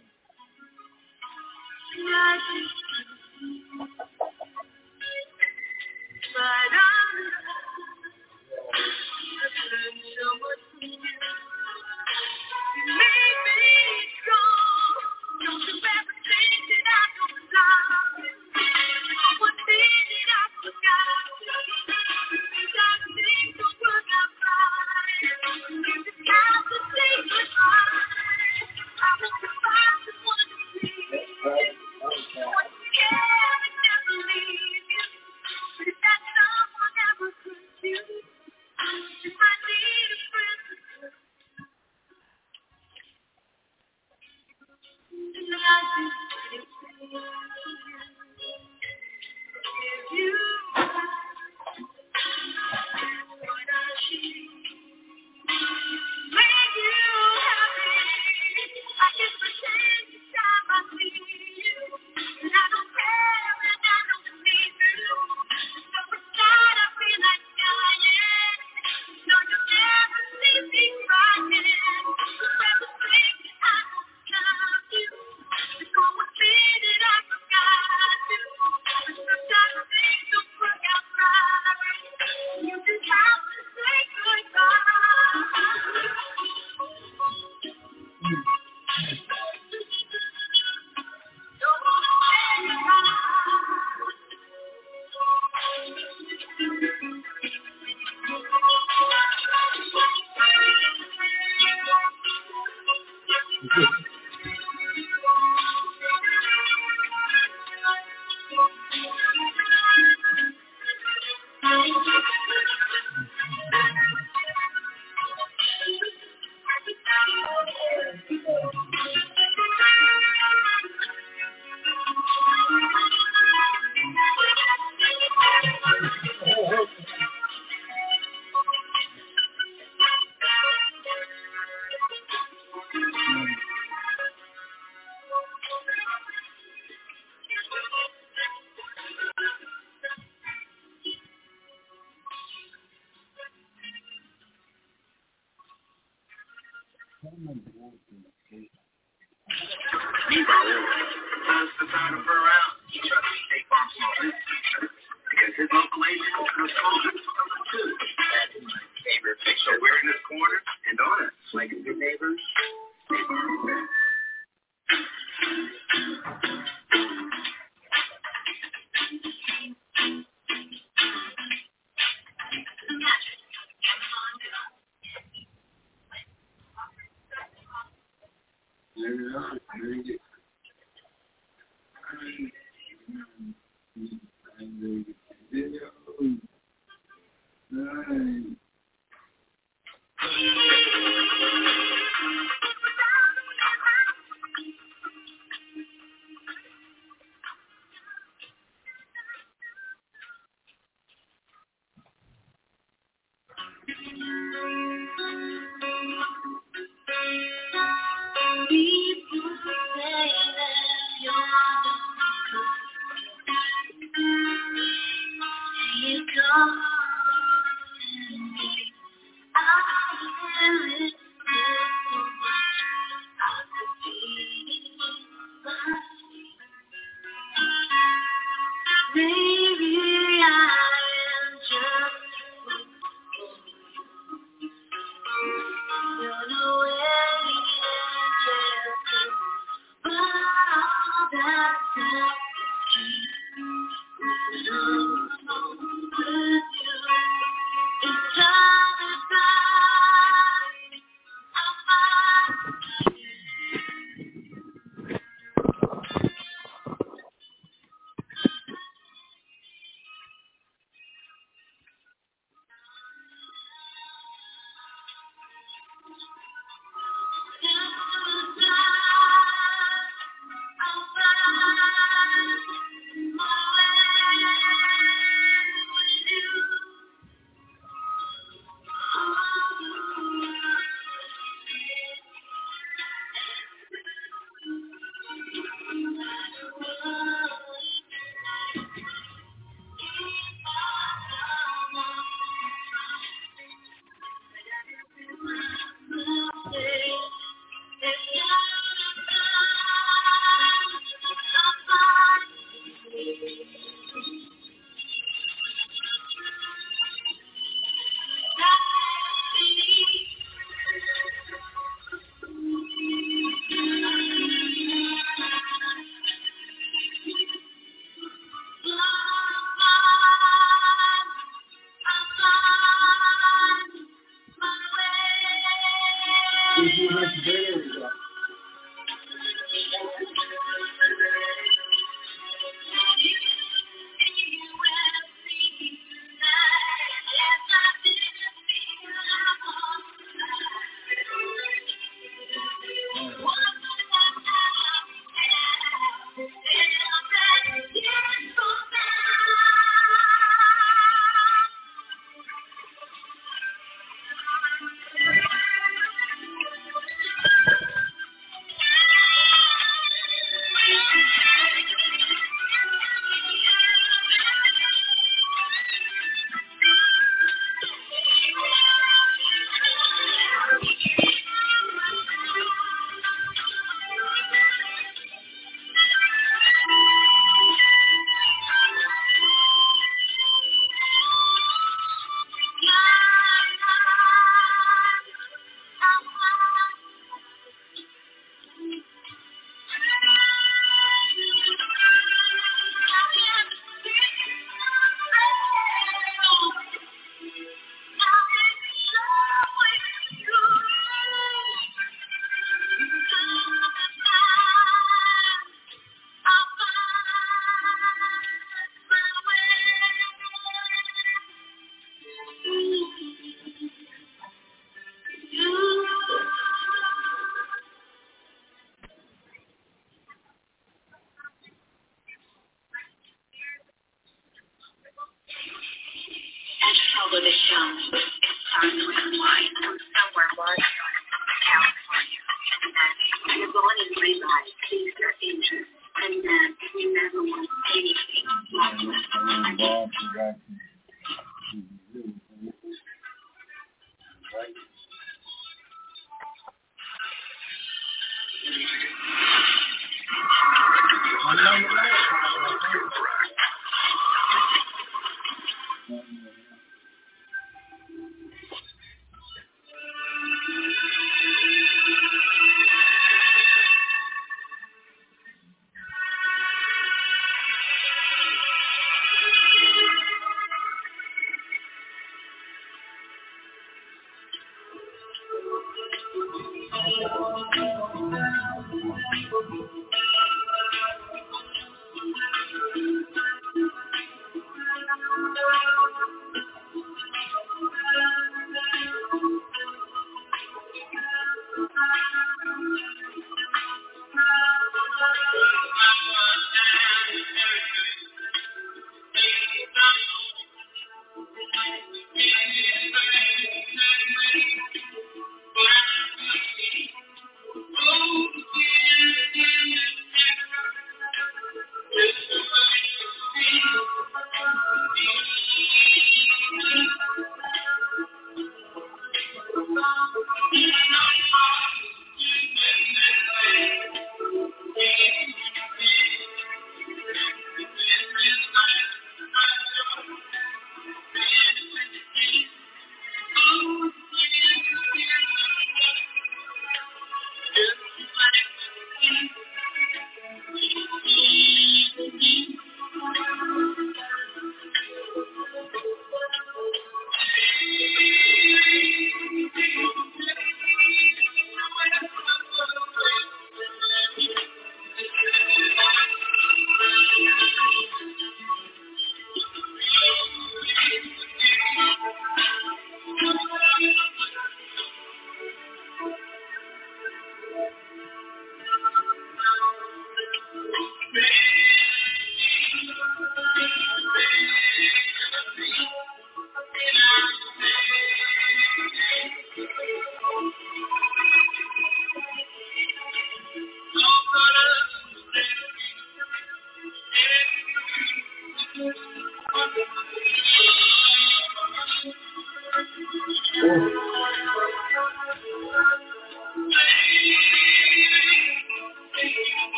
There we go.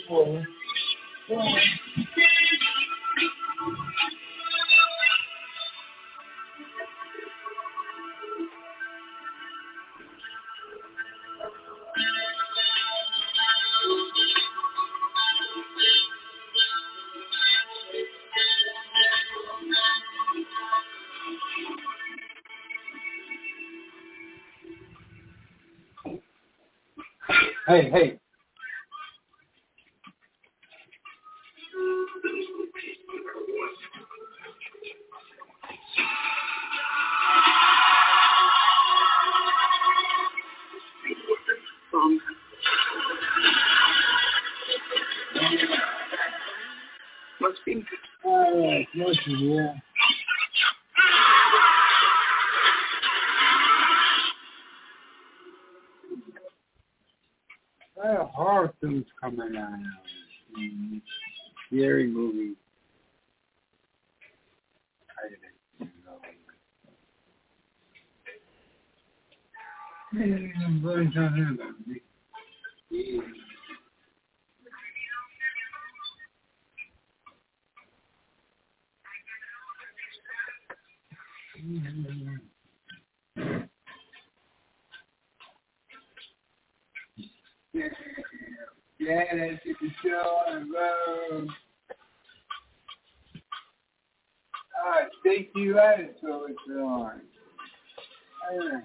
Oh. Oh. Hey, hey. Um, must be. Oh, it's much, yeah. A lot of horror films coming out now. Mm, scary movies. I'm going to him. Yeah, that's it. The show on the road. Ah, thank you. I didn't throw it on. Alright.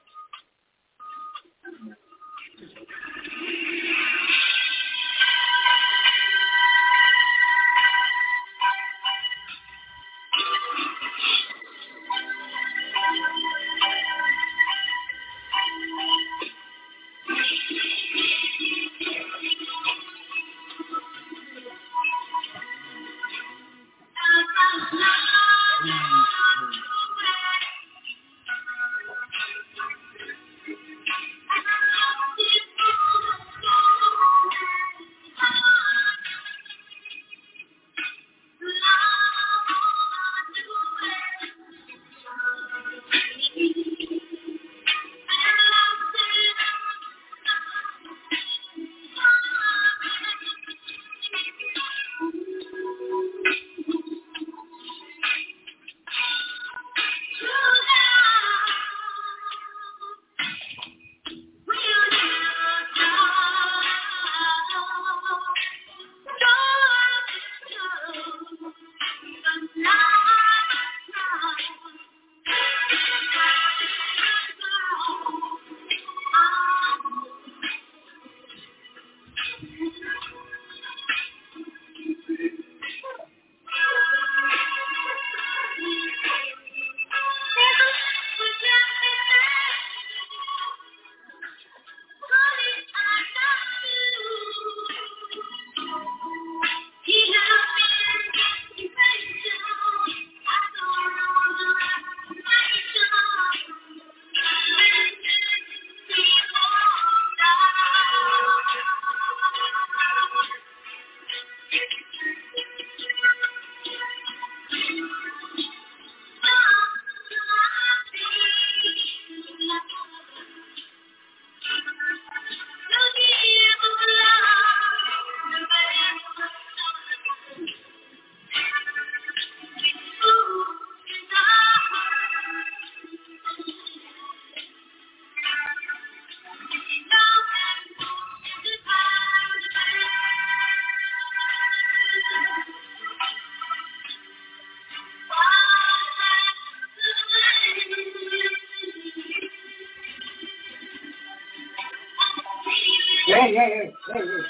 Hey, hey, hey, hey, hey.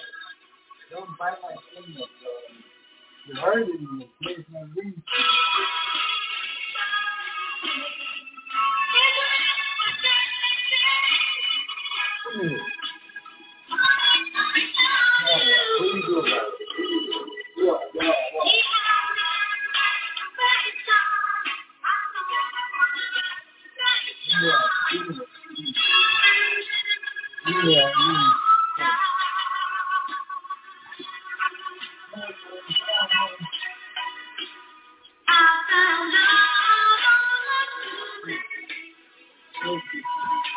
Don't bite my finger, bro. You're hurting me. It makes my reach. Come here. Yeah, what do you do about it? Yeah, yeah, yeah. Yeah, yeah, yeah.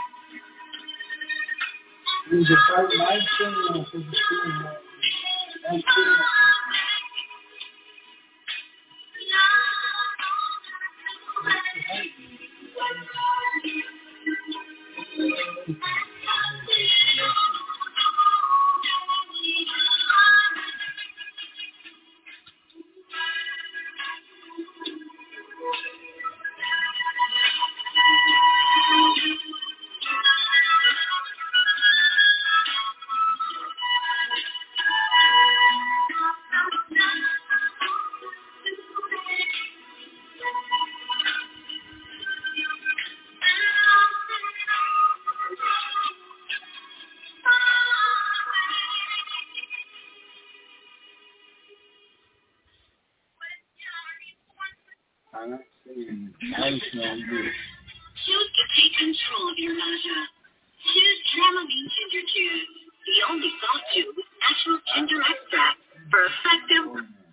There's a fight my thing for the screen. Choose to take control of your nausea. Choose Dramamine Ginger Chews, the only soft chew with natural ginger extract for effective.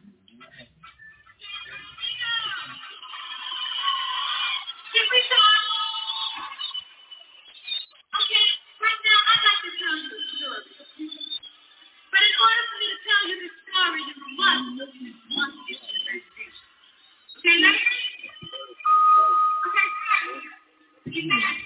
Here we go. Okay, right now I'd like to tell you a story. But in order for me to tell you this story, you must listen to one picture. Okay, ladies? Okay, you see that?